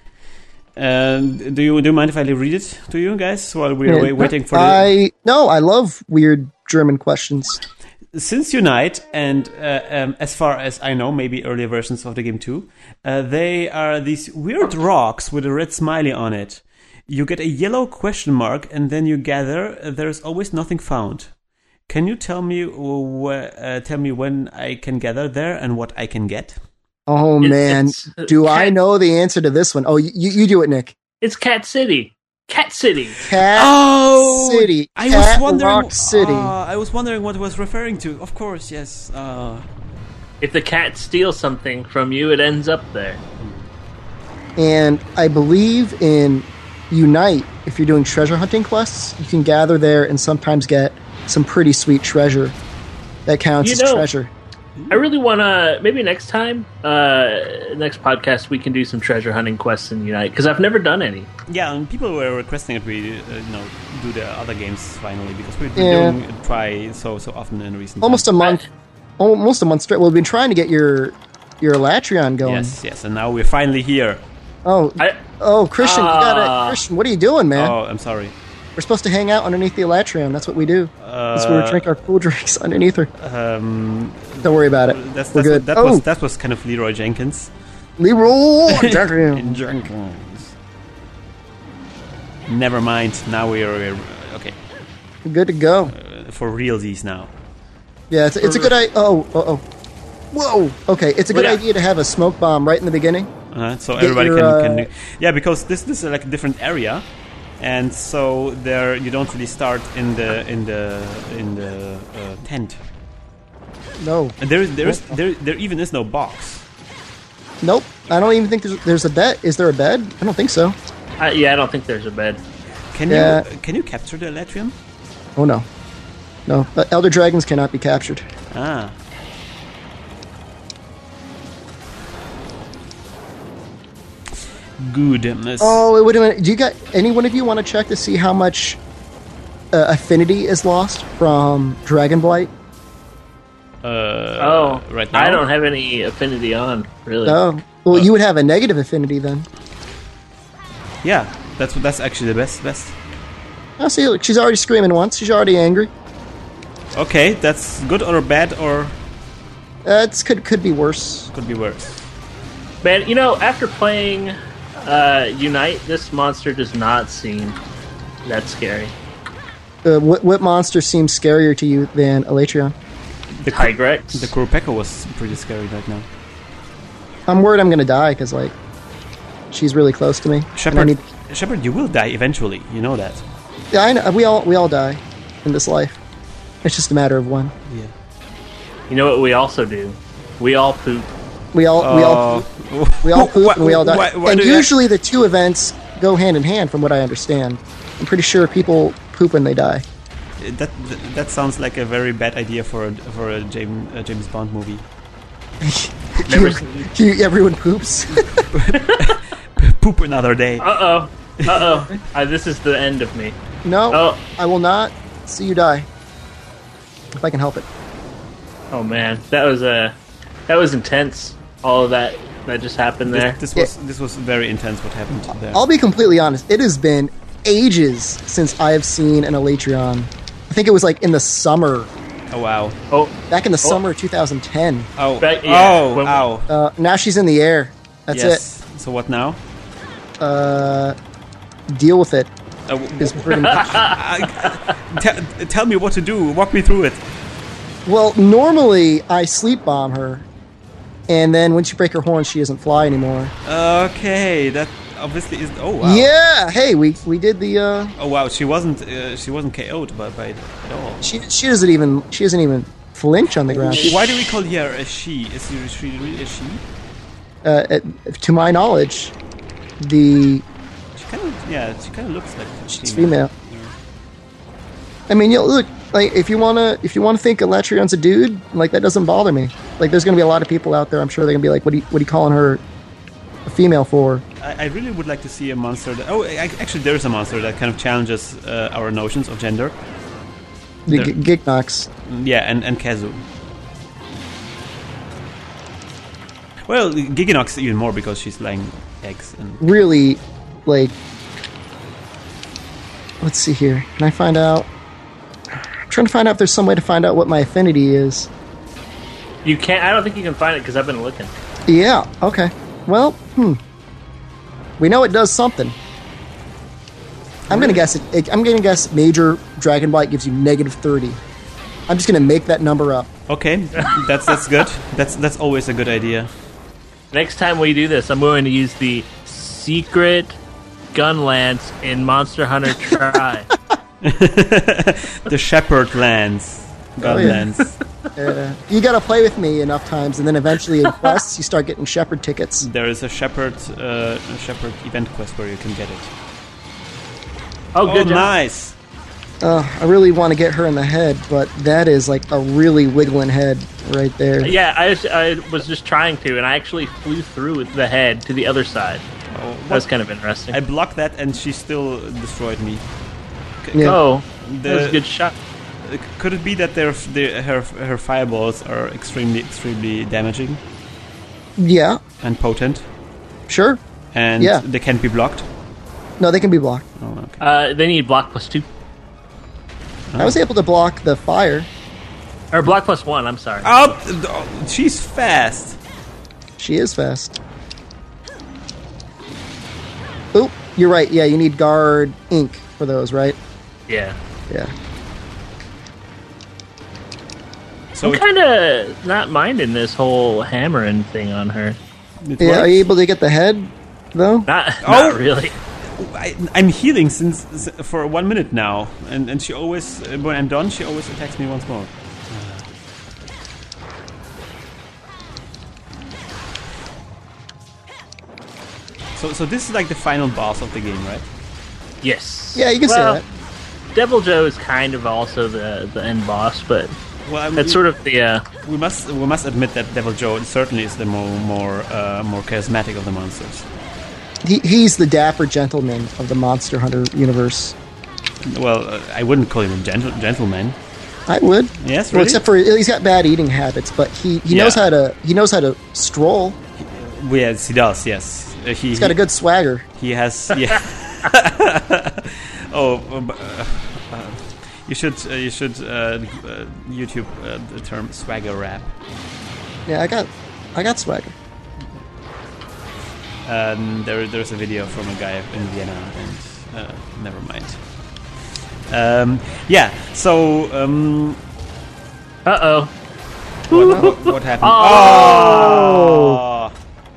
Uh, do you do you mind if I read it to you guys while we're Yeah. wait, waiting for the? I no. I love weird German questions. Since Unite, and uh, um, as far as I know, maybe earlier versions of the game too, uh, they are these weird rocks with a red smiley on it. You get a yellow question mark, and then you gather. Uh, there is always nothing found. Can you tell me wh- uh, tell me when I can gather there and what I can get? Oh It's- man, it's, uh, do I Cat- know the answer to this one? Oh, you you do it, Nick. It's Cat City. Cat City. Cat Oh, City. I Cat was wondering. Rock City. Uh, I was wondering what it was referring to. Of course, yes. Uh, If the cat steals something from you, it ends up there. And I believe in Unite, if you're doing treasure hunting quests, you can gather there and sometimes get some pretty sweet treasure that counts You as know- treasure. I really want to. Maybe next time, uh, next podcast, we can do some treasure hunting quests in Unite because I've never done any. yeah, and people were requesting that we, uh, you know, do the other games finally because we've Yeah. been doing try so so often in recent. Almost a times. month, almost a month straight. Well, we've been trying to get your your Latreon going. Yes, yes, and now we're finally here. Oh, I, oh, Christian, you got Ah. it. Christian, what are you doing, man? Oh, I'm sorry. We're supposed to hang out underneath the Elatrium. That's what we do. That's where we Uh, drink our cool drinks underneath her. Um, Don't worry about it. that's, We're that's good. What, that oh, was that was kind of Leroy Jenkins. Leroy Jenkins. Jenkins. Never mind. Now we are uh, okay Good to go. uh, for realsies now. Yeah, it's, it's a good idea. Oh, oh, oh. Whoa. Okay, it's a good Yeah. idea to have a smoke bomb right in the beginning. Uh, so Get everybody your, can, uh, can yeah, because this, this is like a different area, and so there you don't really start in the in the in the uh, tent. No. And there is there is there there even is no box. Nope. I don't even think there's, there's a bed. Is there a bed? I don't think so. Uh, yeah, I don't think there's a bed. Can Yeah. you can you capture the Elytrium? Oh no. No. Uh, Elder Dragons cannot be captured. Ah. Goodness. Oh, wait a minute. Do you got any one of you want to check to see how much uh, affinity is lost from Dragonblight? Uh, Oh, right now I don't have any affinity on, really. No. Well, you would have a negative affinity then. Yeah, that's that's actually the best best. Oh, see, look, she's already screaming once. She's already angry. Okay, that's good or bad or Uh, it's could could be worse. could be worse. Man, you know, after playing uh, Unite, this monster does not seem that scary. Uh, what what monster seems scarier to you than Elytrion? The Tigrex. The Kurapeka was pretty scary right now. I'm worried I'm gonna die because like she's really close to me. and I Shepard, need- Shepard, you will die eventually. You know that. yeah, I know. We all we all die in this life. It's just a matter of when. Yeah. You know what we also do? We all poop. We all we all we all poop and we all die. Why, why and do you- usually the two events go hand in hand, from what I understand. I'm pretty sure people poop when they die. that, that that sounds like a very bad idea for a for a James a James Bond movie. Never seen. You, everyone poops. Poop another day. Uh oh. Uh oh. uh, this is the end of me. No, Oh. I will not see you die. If I can help it. Oh man, that was uh, that was intense. All of that that just happened there. This, this was this was very intense. What happened there? I'll be completely honest. It has been ages since I have seen an Elytrion. I think it was like in the summer, Oh wow. Oh, back in the summer of two thousand ten. Oh. Back- yeah, oh. when- Ow. Uh, now she's in the air. That's yes. So what now? it. Uh, deal with it. Uh, Is pretty much. t- tell me what to do. Walk me through it. Well, normally I sleep bomb her, and then when she break her horns, she doesn't fly anymore. Okay, that obviously is. Oh wow. Yeah. Hey, we we did the. Uh, Oh wow. She wasn't. Uh, she wasn't K O'd by by it at all. she she doesn't even she doesn't even flinch on the ground. Why do we call her a she? Is she is she really a she? Uh, uh, to my knowledge, the She kind of. Yeah. She kind of looks like a she's female. I mean, you know, look, like if you wanna if you wanna think Elytrion's a dude, like that doesn't bother me. Like, there's gonna be a lot of people out there. I'm sure they're gonna be like, what are you, what are you calling her a female for? I, I really would like to see a monster that. Oh, I, actually, there is a monster that kind of challenges uh, our notions of gender. The There- G- Gignox. Yeah, and and Kazu. Well, Giginox even more because she's laying eggs and. Really, like, let's see here. Can I find out? I'm trying to find out if there's some way to find out what my affinity is. you can't. I don't think you can find it because I've been looking. Yeah. Okay. Well, hmm. We know it does something. I'm gonna guess it, it. I'm gonna guess Major Dragonblight gives you negative thirty. I'm just gonna make that number up. Okay, that's that's good. That's that's always a good idea. Next time we do this, I'm going to use the secret gun lance in Monster Hunter Try. The Shepherd lands, gun Oh, yeah. lands. Uh, you gotta play with me enough times, and then eventually in quests you start getting Shepherd tickets. There is a Shepherd uh, a Shepherd event quest where you can get it. Oh, good oh, job. nice. Uh, I really want to get her in the head, but that is like a really wiggling head right there. Yeah, I was, I was just trying to, and I actually flew through with the head to the other side. Oh, That was what? kind of interesting. I blocked that and she still destroyed me. C- Yeah. Oh, The- that was a good shot. Could it be that their, their her her fireballs are extremely extremely damaging Yeah, and potent, sure. and Yeah. they can't be blocked? No, they can be blocked. Oh, okay. Uh, they need block plus two. I was able to block the fire. Or block plus one, I'm sorry. Oh, th- oh, she's fast. She is fast. Oop, you're right. Yeah, you need guard ink for those, right? Yeah. Yeah. So I'm kind of not minding this whole hammering thing on her. it Yeah, are works. you able to get the head though? Not, Oh! not really. I, I'm healing since for one minute now, and and she always, when I'm done, she always attacks me once more. So so this is like the final boss of the game, right? Yes. Yeah, you can well, say that. Devil Joe is kind of also the the end boss, but Well, I mean, that's sort of the. Uh, we must we must admit that Devil Joe certainly is the more more uh, more charismatic of the monsters. He, he's the dapper gentleman of the Monster Hunter universe. Well, uh, I wouldn't call him a gentle, gentleman. I would. Yes, Well, really? except for he's got bad eating habits, but he, he knows Yeah. how to he knows how to stroll. Yes, he does. Yes, uh, he He's got a good swagger. He has, yeah. oh, um, uh, uh, you should uh, you should uh, uh, YouTube uh, the term swagger rap. Yeah, I got I got swagger. Um, there, there's a video from a guy in Vienna, and uh, never mind. Um, yeah. So, um, uh oh. what, what, what happened? Oh! Oh!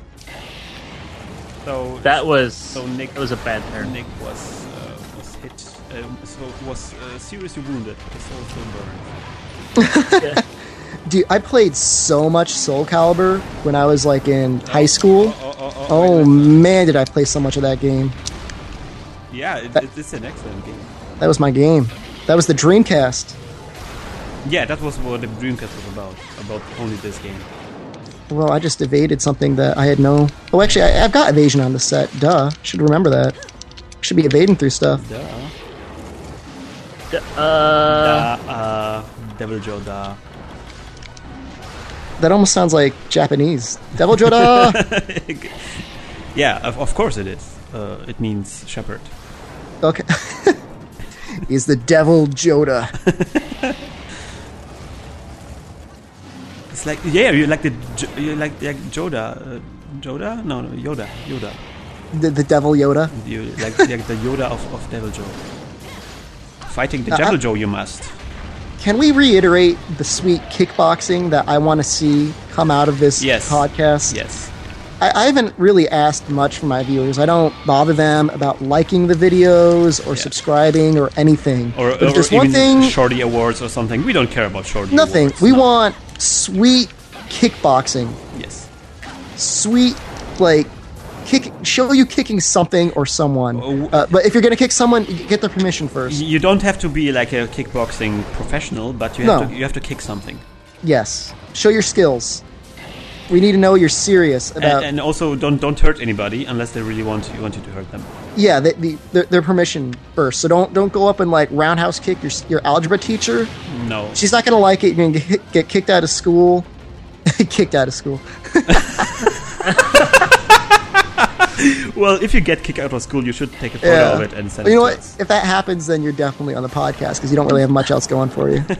So That was so Nick that was a bad turn. Nick was uh, was hit. Um, so was uh, seriously wounded. His soul still burned. Yeah. Dude, I played so much Soul Calibur when I was like in high school. Oh, oh, oh, oh, Oh wait, wait, wait. man, did I play so much of that game. Yeah, it, it, it's an excellent game. That was my game. That was the Dreamcast. Yeah, that was what the Dreamcast was about. About only this game. Well, I just evaded something that I had no... Oh, actually, I, I've got evasion on the set. Duh. Should remember that. Should be evading through stuff. Duh. D- Uh, Da, uh, Devil Joe da. That almost sounds like Japanese. Devil Joda! Yeah, of, of course it is. Uh, it means shepherd. Okay. He's the Devil Joda. It's like, yeah, you like the Jo- you like like Joda, uh, Joda? No, no, Yoda, Yoda. The, the Devil Yoda. You like, like the Yoda of, of Devil Joe. Fighting the Uh, Devil I- Joe, you must. Can we reiterate the sweet kickboxing that I want to see come out of this Yes. podcast? Yes. I, I haven't really asked much from my viewers. I don't bother them about liking the videos or Yeah. subscribing or anything. Or, But if or there's even one thing, Shorty Awards or something. We don't care about Shorty nothing. Awards. We no. want sweet kickboxing. Yes. Sweet, like, kick. Show you kicking something or someone. Oh. Uh, but if you're going to kick someone, get their permission first. You don't have to be like a kickboxing professional, but you have No. to you have to kick something. Yes. Show your skills. We need to know you're serious about... And, and also don't don't hurt anybody unless they really want you want you to hurt them. Yeah, the, the, their, their permission first. So don't don't go up and like roundhouse kick your your algebra teacher. No. She's not gonna like it. You're gonna get, get kicked out of school. Kicked out of school. Well, if you get kicked out of school, you should take a photo Yeah. of it and send You it know to what? us. If that happens, then you're definitely on the podcast because you don't really have much else going for you.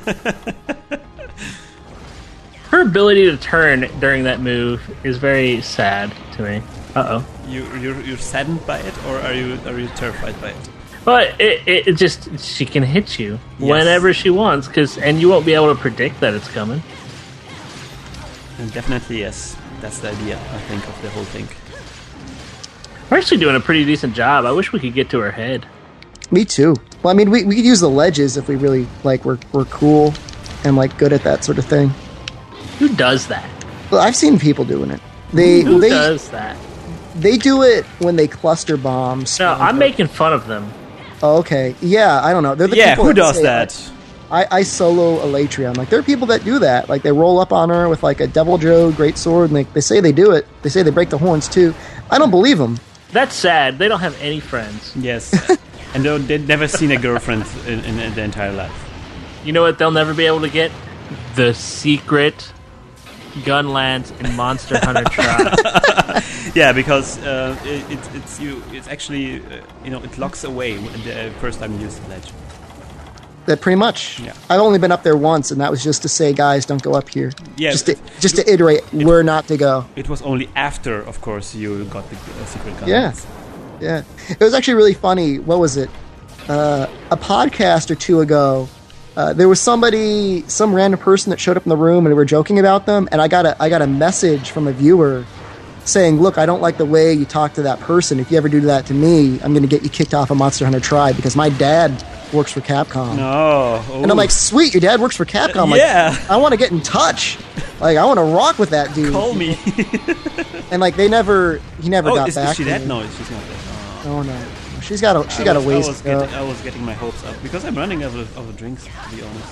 her ability to turn during that move is very sad to me. Uh oh. You you're, you're saddened by it, or are you are you terrified by it? But it, it, it just she can hit you Yes. whenever she wants, cause and you won't be able to predict that it's coming. And definitely yes. That's the idea, I think, of the whole thing. We're actually doing a pretty decent job. I wish we could get to her head. Me too. Well, I mean, we, we could use the ledges if we really like. We're we're cool and like good at that sort of thing. Who does that? Well, I've seen people doing it. They Who they does that? they do it when they cluster bombs. No, I'm making fun of them. Oh, okay. Yeah, I don't know. They're the Yeah, people who that does say, that? I, I solo Elatria. I'm like, there are people that do that. Like, they roll up on her with like a Devil Joe great sword, and they, they say they do it. They say they break the horns too. I don't believe them. That's sad. They don't have any friends. Yes. And they- they've never seen a girlfriend in, in, in their entire life. You know what they'll never be able to get? The secret Gunlance and Monster Hunter tribe. Yeah, because uh, it, it, it's you. It's actually uh, you know it locks away the first time you use the ledge. That pretty much. Yeah. I've only been up there once, and that was just to say, guys, don't go up here. Yeah, Just to, it- just to iterate where not to go. It was only after, of course, you got the uh, secret gun. Yeah. Yeah. It was actually really funny. What was it? Uh, a podcast or two ago, Uh, there was somebody, some random person that showed up in the room, and we were joking about them. And I got a, I got a message from a viewer saying, "Look, I don't like the way you talk to that person. If you ever do that to me, I'm going to get you kicked off of Monster Hunter Tribe because my dad works for Capcom." No, oh. And I'm like, "Sweet, your dad works for Capcom." Uh, yeah, like, I want to get in touch. Like, I want to rock with that dude. Call me. And like, they never, he never oh, got is, back. Is she to dead? me. No, she's not dead. Oh, oh no, she's got a, she I got was, a ways I was, to go. getting, I was getting my hopes up because I'm running out of, of drinks, to be honest.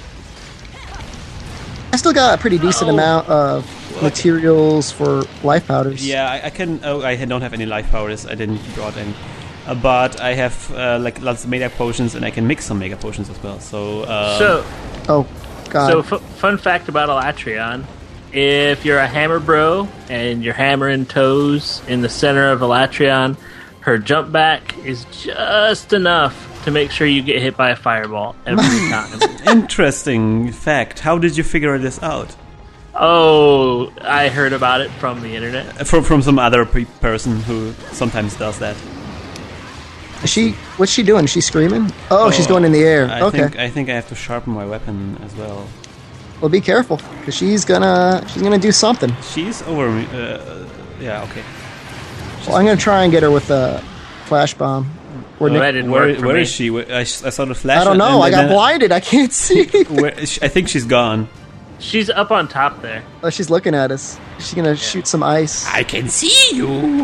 I still got a pretty decent Oh. amount of materials for life powders. Yeah, I, I can. Oh, I don't have any life powders. I didn't brought any, uh, but I have uh, like lots of mega potions, and I can mix some mega potions as well. So, um, So, Oh, God. so f- fun fact about Elatrion: if you're a hammer bro and you're hammering toes in the center of Elatrion, her jump back is just enough to make sure you get hit by a fireball every time. interesting fact. How did you figure this out? Oh, I heard about it from the internet. Uh, From from some other pe- person who sometimes does that. Is she, what's she doing? Is she screaming? Oh, she's going in the air. I okay. think I think I have to sharpen my weapon as well. Well, be careful, because she's gonna she's gonna do something. She's over me. Uh, yeah. Okay. Well, I'm gonna try and get her with a flash bomb. Or Oh, Nick- that didn't Where, work for where me. is she? Where- I, s- I saw the flash. I don't and- know. and I got then- blinded. I can't see. Where, I think she's gone. She's up on top there. Oh, she's looking at us. She's gonna shoot some ice. I can see you.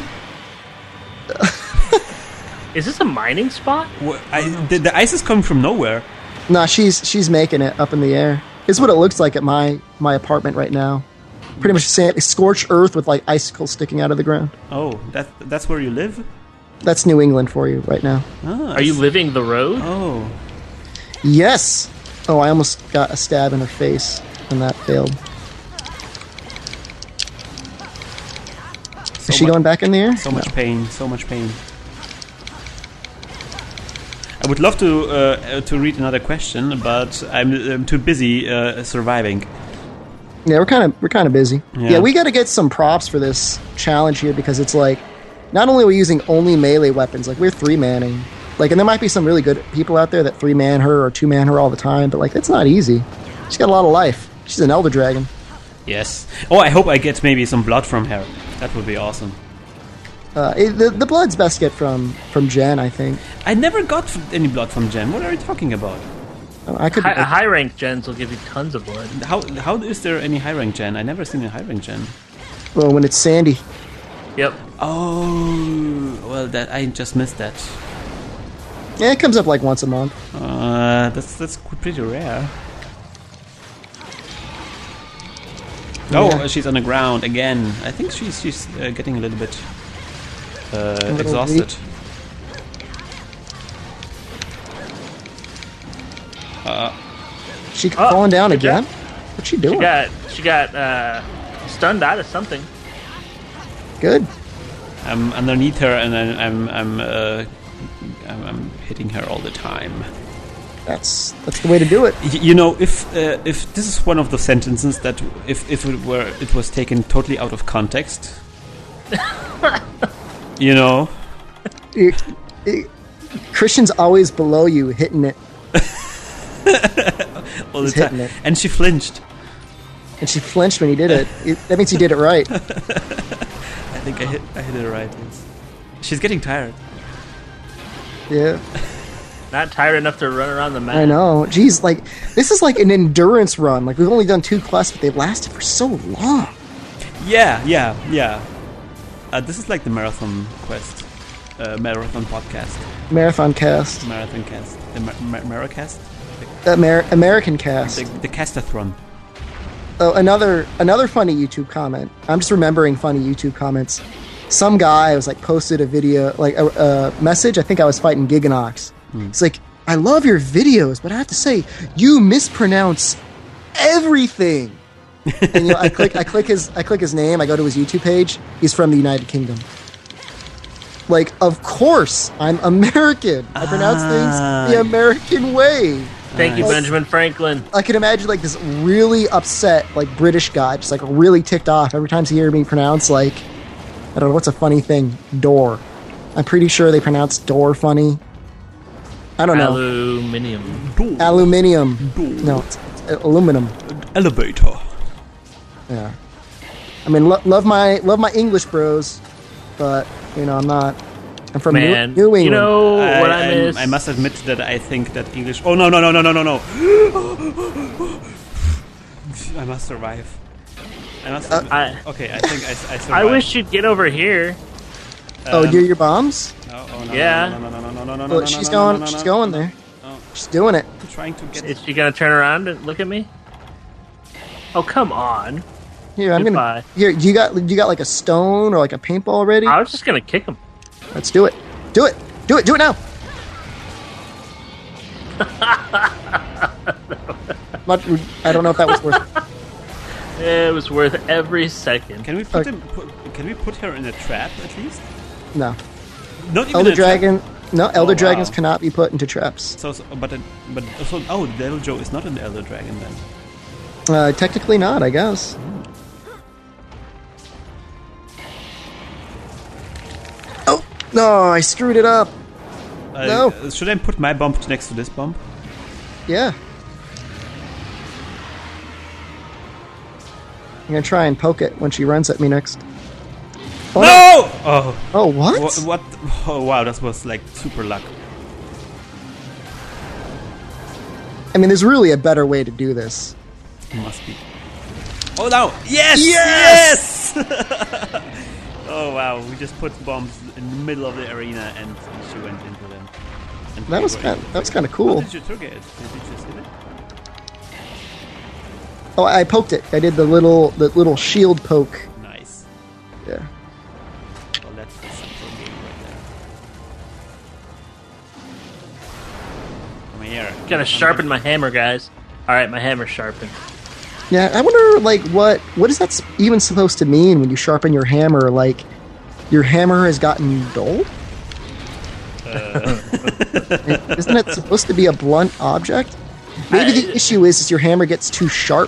Is this a mining spot? Wha- I, the, the ice is coming from nowhere. Nah, she's she's making it up in the air. It's what it looks like at my my apartment right now. Pretty much sand, scorched earth with like icicles sticking out of the ground. Oh, that that's where you live? That's New England for you right now. Ah, Are you living the road? Oh, Yes. Oh, I almost got a stab in her face, and that failed. so Is she mu- going back in the air? So much pain. So much pain. I would love to uh, to read another question, but I'm, I'm too busy uh, surviving. Yeah, we're kind of we're kind of busy. Yeah. Yeah, we got to get some props for this challenge here because it's like not only are we using only melee weapons, like we're three manning. Like, and there might be some really good people out there that three man her or two man her all the time, but like it's not easy. She's got a lot of life. She's an elder dragon. Yes. Oh, I hope I get maybe some blood from her. That would be awesome. Uh, it, the the blood's best get from from Jen, I think. I never got f- any blood from Jen. What are you talking about? I could. High, high rank gens will give you tons of blood. How how is there any high rank Gen? I never seen a high rank Gen. well, when it's Sandy. Yep. Oh, well, that I just missed that. Yeah, it comes up like once a month. Uh, that's that's pretty rare. Oh, Yeah. she's on the ground again. I think she's she's uh, getting a little bit uh, little exhausted. weak. She Oh, falling down good again? job. What's she doing? She got she got uh, stunned out of something. Good. I'm underneath her, and then I'm I'm uh, I'm, I'm hitting her all the time. That's that's the way to do it. Y- You know, if uh, if this is one of the sentences that if if it were it was taken totally out of context, you know, It- it- Christian's always below you, hitting it, all the He's time, hitting it. and she flinched. and she flinched when he did it. It- that means he did it right. I think I hit I hit it right. Yes. She's getting tired. Yeah, Not tired enough to run around the map. I know. Jeez, like this is like an endurance run. Like we've only done two quests, but they've lasted for so long. Yeah, yeah, yeah. Uh, this is like the marathon quest, uh, marathon podcast, Marathon cast, marathon cast, the mar- mar- Maracast, Amer- American cast. the, the castathron. Oh, another another funny YouTube comment. I'm just remembering funny YouTube comments. Some guy was like posted a video, like a, a message. I think I was fighting Giganox. It's like, I love your videos, but I have to say, you mispronounce everything. And you know, I click, I click his, I click his name. I go to his YouTube page. He's from the United Kingdom. Like, of course, I'm American. I pronounce Ah. things the American way. Thank you, Nice. Benjamin Franklin. I can imagine like this really upset, like British guy, just like really ticked off every time he hear me pronounce like, I don't know, what's a funny thing? Door. I'm pretty sure they pronounce door funny. I don't know. Aluminium. Door. Aluminium. Door. No, it's aluminum. Elevator. Yeah. I mean, lo- love my love my English bros, but you know, I'm not. I'm from Man, New, New England. you know I, what I I, miss? I must admit that I think that English. Oh no no no no no no no! I must survive. I must. Uh, I, okay, I think I, I survived. I wish you'd get over here. Oh, Um, do your bombs? Oh, oh, no, Yeah. No, no, no, no, no, no, no, Well, no, she's no, no, going. no, no, She's no. going there. Oh, She's doing it. I'm trying to get. Is she gonna turn around and look at me? Oh, come on. Here, I'm Goodbye. gonna. Here, do you got? Do you got like a stone or like a paintball ready? I was just gonna kick him. Let's do it. Do it. Do it. Do it now. Not, I don't know if that was worth it. It was worth every second. Can we put Okay. him? Put, can we put her in a trap at least? No. Not even Elder a trap. Dragon. No, Elder Oh, Dragons wow. cannot be put into traps. So, so but it, but so oh, Deviljho is not an Elder Dragon then. Uh, technically not, I guess. Oh no! I screwed it up. Uh, No. uh, Should I put my bomb next to this bomb? Yeah. I'm gonna try and poke it when she runs at me next. Oh, No! Oh, Oh, what? what? what? Oh wow, that was like super luck. I mean, there's really a better way to do this. Must be. Oh no! Yes! Yes! Yes! Oh wow, we just put bombs in the middle of the arena and she went into them. And That we was were kind. able to That was trigger kind it. of cool. How did you trigger it? Did you just hit it? Oh, I poked it. I did the little, the little shield poke. Nice. Yeah. Well, that's the central game right there. Come here. Gotta sharpen my hammer, guys. Alright, my hammer's sharpened. Yeah. I wonder, like, what what is that s- even supposed to mean when you sharpen your hammer? Like, your hammer has gotten dull. Uh. Isn't it supposed to be a blunt object? Maybe the I- issue is, is your hammer gets too sharp.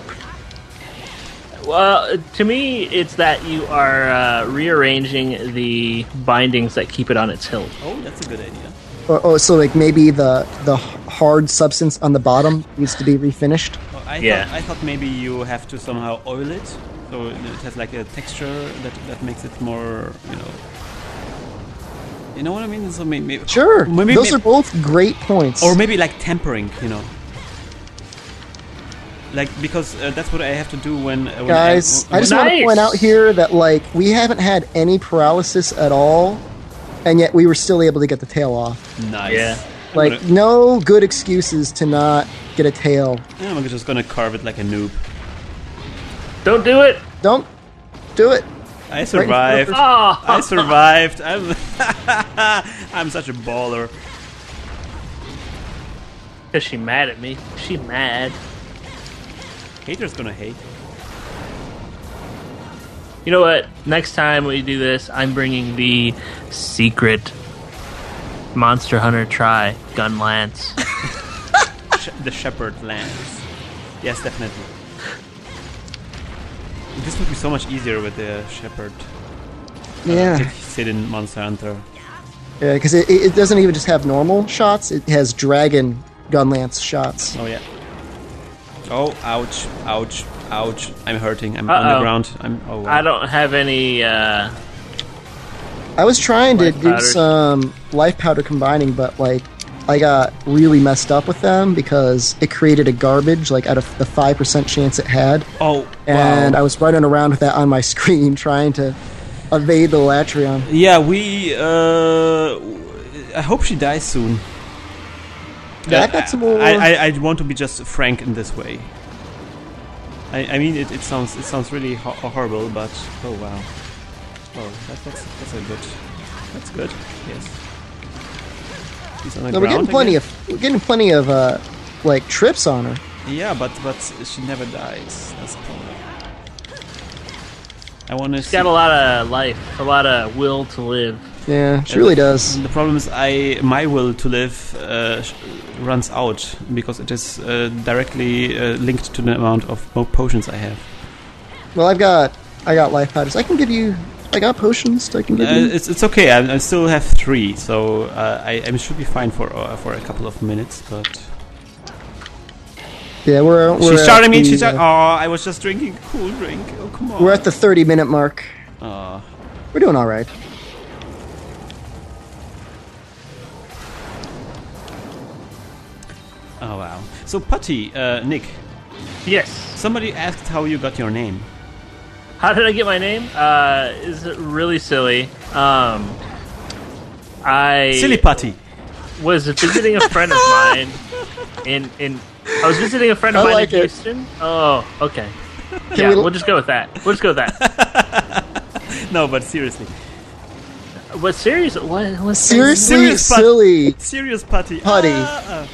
Well, to me, it's that you are uh, rearranging the bindings that keep it on its hilt. Oh, that's a good idea. Or, oh, so like maybe the the hard substance on the bottom needs to be refinished. Oh, I Yeah. thought I thought maybe you have to somehow oil it, so it has like a texture that that makes it more, you know. You know what I mean? So maybe, maybe Sure, maybe, those maybe- are both great points. or maybe like tempering, you know. Like because uh, that's what I have to do when. Uh, when Guys, I just want to Nice. point out here that like we haven't had any paralysis at all, and yet we were still able to get the tail off. Nice. Yeah. I'm Like gonna- no good excuses to not get a tail. yeah, I'm just gonna carve it like a noob. Don't do it! Don't do it. I survived. Oh! I survived. I'm I'm such a baller. Because she mad at me. She mad. Haters gonna hate. You know what? Next time we do this, I'm bringing the secret Monster Hunter Try Gun Lance. Sh- the Shepherd Lance. Yes, definitely. This would be so much easier with the Shepherd. Yeah, If you sit in Monster Hunter. yeah, because it, it doesn't even just have normal shots; it has dragon gun lance shots. Oh yeah. Oh, ouch, ouch, ouch! I'm hurting. I'm on Uh-oh. the ground. I'm. Oh. Wow. I don't have any. Uh, I was trying to Life do powders. some life powder combining, but like I got really messed up with them because it created a garbage like out of the five percent chance it had, Oh. and wow. I was running around with that on my screen trying to evade the Latrion. Yeah, we. Uh, I hope she dies soon. Yeah, I Uh, got some more. I, I, I want to be just frank in this way. I, I mean, it, it sounds it sounds really ho- horrible, but oh wow, oh that, that's that's a good, that's good. Yes. She's on the no, we're getting ground plenty again? of we're getting plenty of uh, like trips on her. Yeah, but but she never dies. That's the problem. I want to. she's got a lot of life, a lot of will to live. Yeah, she really does. The problem is, I my will to live uh, sh- runs out because it is uh, directly uh, linked to the amount of mo- potions I have. Well, I've got I got life powders. I can give you I got potions I can give Uh, you. it's it's okay. I, I still have three, so uh, I, I should be fine for uh, for a couple of minutes. But Yeah, we're. we're she's at shouting me. the, She's shouting. uh, Oh, I was just drinking a cool drink. Oh, come on. We're at the thirty minute mark. Aw. We're doing all right. Oh wow. So Putty, uh, Nick, Yes. somebody asked how you got your name. How did I get my name? Uh, is it really silly? Um, I Silly Putty. was visiting a friend of mine in in. I was visiting a friend of I mine like in it. Houston. Oh, okay. Can Yeah, we- we'll just go with that. We'll just go with that. No, but seriously, What serious? What? What's Seriously, Serious Put- silly. serious Putty. Putty. Ah,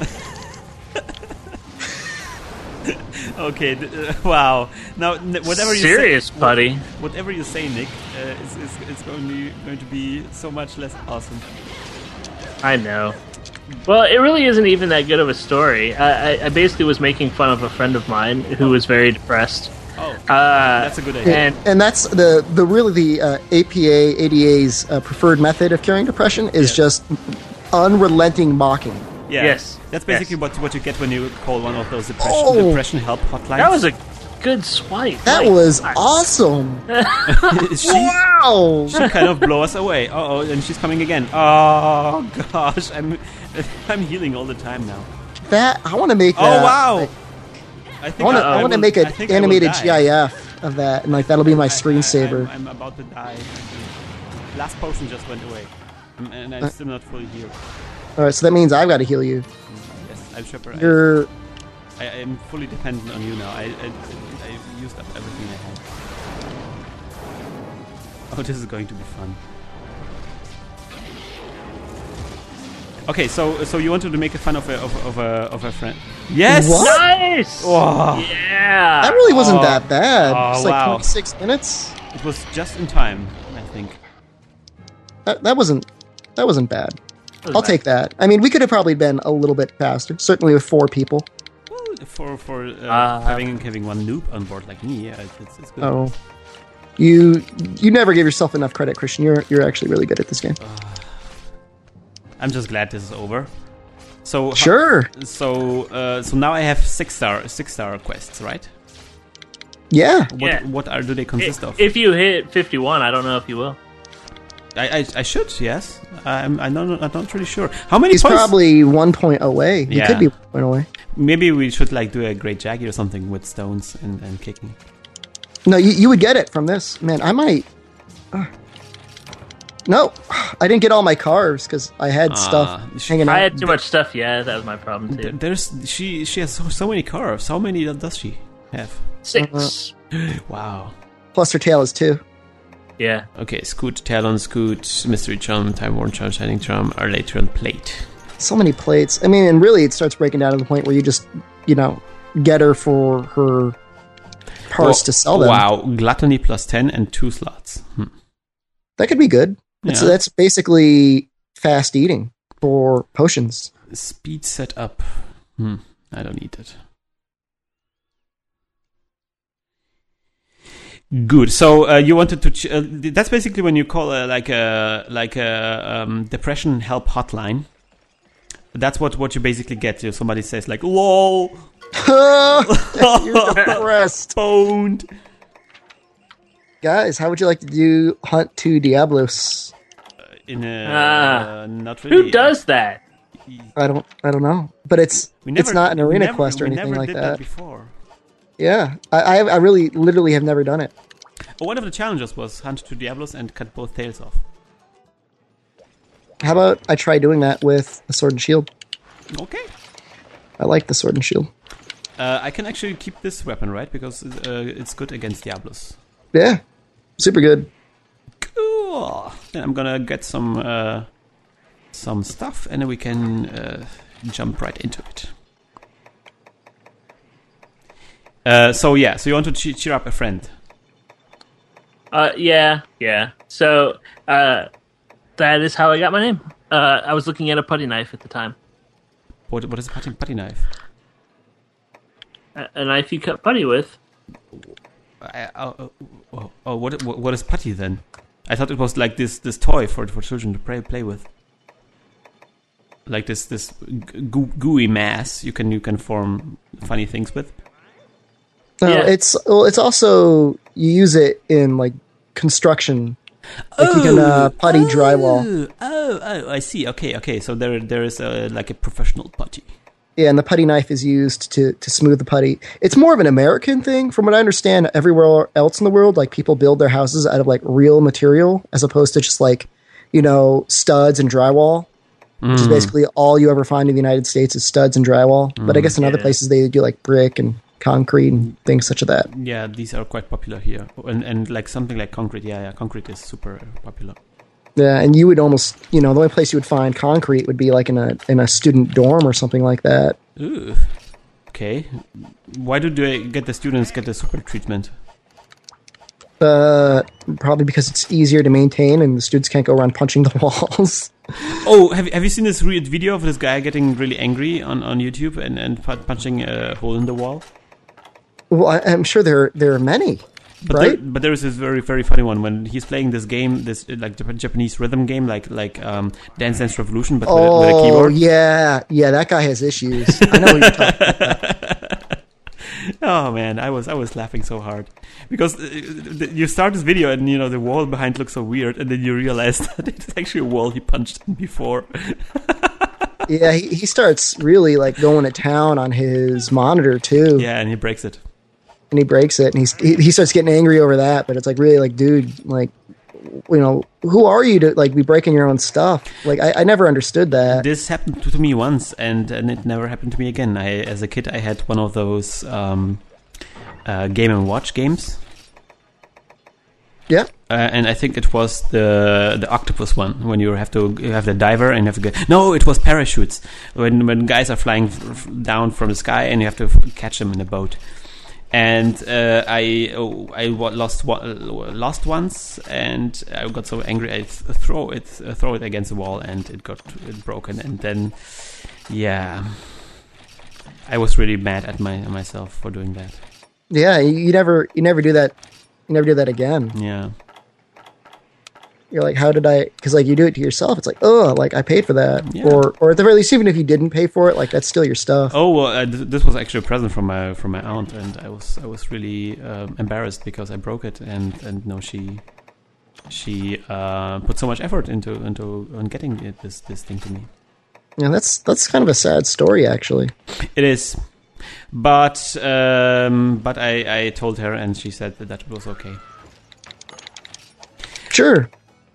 uh. Okay. Th- uh, wow. Now, n- whatever you serious, say, buddy? whatever you say, Nick, uh, is, is it's going to going to be so much less awesome. I know. Well, it really isn't even that good of a story. I, I, I basically was making fun of a friend of mine who was very depressed. Oh, Uh, that's a good idea. And And that's the the really the uh, A P A A D A's uh, preferred method of curing depression is Yeah. just unrelenting mocking. Yeah. Yes. That's basically Yes. what what you get when you call one of those depression Oh. depression help hotlines. that was a good swipe. That My was God. awesome. she Wow. she kind of blow us away. Uh oh, and she's coming again. Oh gosh, I'm I'm healing all the time now. That I want to make. Oh that, wow. like, I I think want to. I I want to will- make I an think I will animated die. G I F of that, and like that'll be my I- I- screensaver. I'm, I'm about to die. Last potion just went away, Um, and I'm still not fully healed. All right, so that means I've got to heal you. Yes, I'm sure. I, You're. I am fully dependent on you now. I, I I used up everything I had. Oh, this is going to be fun. Okay, so so you wanted to make a fun of a of, of a of a friend? Yes. What? Nice. Oh, Yeah. That really wasn't Oh. that bad. Oh, it's like wow. twenty-six minutes. it was just in time, I think. That that wasn't. That wasn't bad. was I'll bad. take that. I mean, we could have probably been a little bit faster. Certainly with four people. Well, for for uh, Uh, having having one noob on board like me, yeah, it's, it's, it's good. Oh, you you never give yourself enough credit, Christian. You're you're actually really good at this game. I'm just glad this is over. So ho- Sure. So uh, so now I have six star six star quests, right? Yeah. What Yeah. what are do they consist If, of? if you hit fifty-one, I don't know if you will. I, I I should, yes. I'm I'm not I'm not really sure. How many He's points? probably one point away. He Yeah. could be one point away. Maybe we should like do a great jaggy or something with stones and, and kicking. No, you, you would get it from this. Man, I might. uh, no, I didn't get all my carves because I had stuff Ah, she- hanging out. I had too much stuff. Yeah, that was my problem Th- too. There's she she has so, so many curves. How many does she have? Six. Wow. Plus her tail is two. Yeah. Okay, Scoot, Talon, Scoot, Mystery Charm, Time Worn Charm, Shining Charm, are later on plate. So many plates. I mean, and really, it starts breaking down to the point where you just, you know, get her for her parts Oh, to sell them. Wow, Gluttony plus ten and two slots. Hmm. That could be good. That's, Yeah. that's basically fast eating for potions. Speed set up. Hmm. I don't need it. Good. So uh, you wanted to. Ch- uh, that's basically when you call a, like a like a um, depression help hotline. That's what, what you basically get. You somebody says like "lol," You're depressed. boned. Guys, how would you like to do Hunt to Diablos? In a Ah. uh, not really. Who does that? I don't I don't know. But it's We never, it's not an we arena never- quest or we anything never like did that. before. Yeah. I, I I really literally have never done it. Oh, one of the challenges was hunt two Diablos and cut both tails off. How about I try doing that with a sword and shield? Okay. I like the sword and shield. Uh, I can actually keep this weapon, right? Because uh, it's good against Diablos. Yeah. Super good. Cool. Then I'm gonna get some uh, some stuff, and then we can uh, jump right into it. Uh, so yeah, so you want to che- cheer up a friend? Uh, yeah, yeah. So, uh, that is how I got my name. Uh, I was looking at a putty knife at the time. What what is a putty, putty knife? A, a knife you cut putty with. I, oh, oh, oh, what, what what is putty then? I thought it was like this this toy for for children to play play with. Like this this goo, gooey mass you can you can form funny things with. No, Yeah. it's well, it's also you use it in like construction. Like you can uh, putty oh, drywall. Oh, oh, I see. Okay, okay. So there there is a, like a professional putty. Yeah, and the putty knife is used to to smooth the putty. It's more of an American thing, from what I understand. Everywhere else in the world, like people build their houses out of like real material, as opposed to just like, you know, studs and drywall. Which is basically all you ever find in the United States is studs and drywall. But I guess in other Yeah. places they do like brick and concrete and things such as that. Yeah, these are quite popular here, and and like something like concrete. Yeah, yeah, concrete is super popular. Yeah, and you would almost, you know, the only place you would find concrete would be like in a in a student dorm or something like that. Ooh. Okay. Why do they get the students get the super treatment? Uh, probably because it's easier to maintain and the students can't go around punching the walls. Oh, have you, have you seen this weird video of this guy getting really angry on, on YouTube and, and pu- punching a hole in the wall? Well, I, I'm sure there there are many, But right? there, but there is this very very funny one when he's playing this game, this uh, like Jap- Japanese rhythm game, like like um, Dance Dance Revolution, but with, a, with a Oh, keyboard. yeah. Yeah, that guy has issues. I know what you're talking about. Oh man, I was I was laughing so hard because uh, th- you start this video and you know the wall behind looks so weird, and then you realize that it's actually a wall he punched in before. Yeah, he, he starts really like going to town on his monitor too. Yeah, and he breaks it. And he breaks it, and he's, he he starts getting angry over that. But it's like really like, dude, like, you know, who are you to like be breaking your own stuff? Like, I, I never understood that. This happened to me once, and, and it never happened to me again. I, as a kid, I had one of those um, uh, Game and Watch games, Yeah, uh, and I think it was the the octopus one when you have to you have the diver and you have to get. No, it was parachutes when when guys are flying f- f- down from the sky and you have to f- catch them in a boat. And uh, I oh, I wa- lost one, lost once, and I got so angry I th- throw it uh, throw it against the wall, and it got it broken. And then, yeah, I was really mad at my myself for doing that. yeah. You, you never you never do that. You never do that again. Yeah, You're like, how did I? Because like you do it to yourself. It's like, oh, like I paid for that, Yeah. or or at the very least, even if you didn't pay for it, like that's still your stuff. Oh well, uh, th- this was actually a present from my from my aunt, and I was I was really um, embarrassed because I broke it, and and no, she she uh, put so much effort into into on getting it, this this thing to me. Yeah, that's that's kind of a sad story, actually. It is, but um, but I I told her, and she said that that was okay. Sure.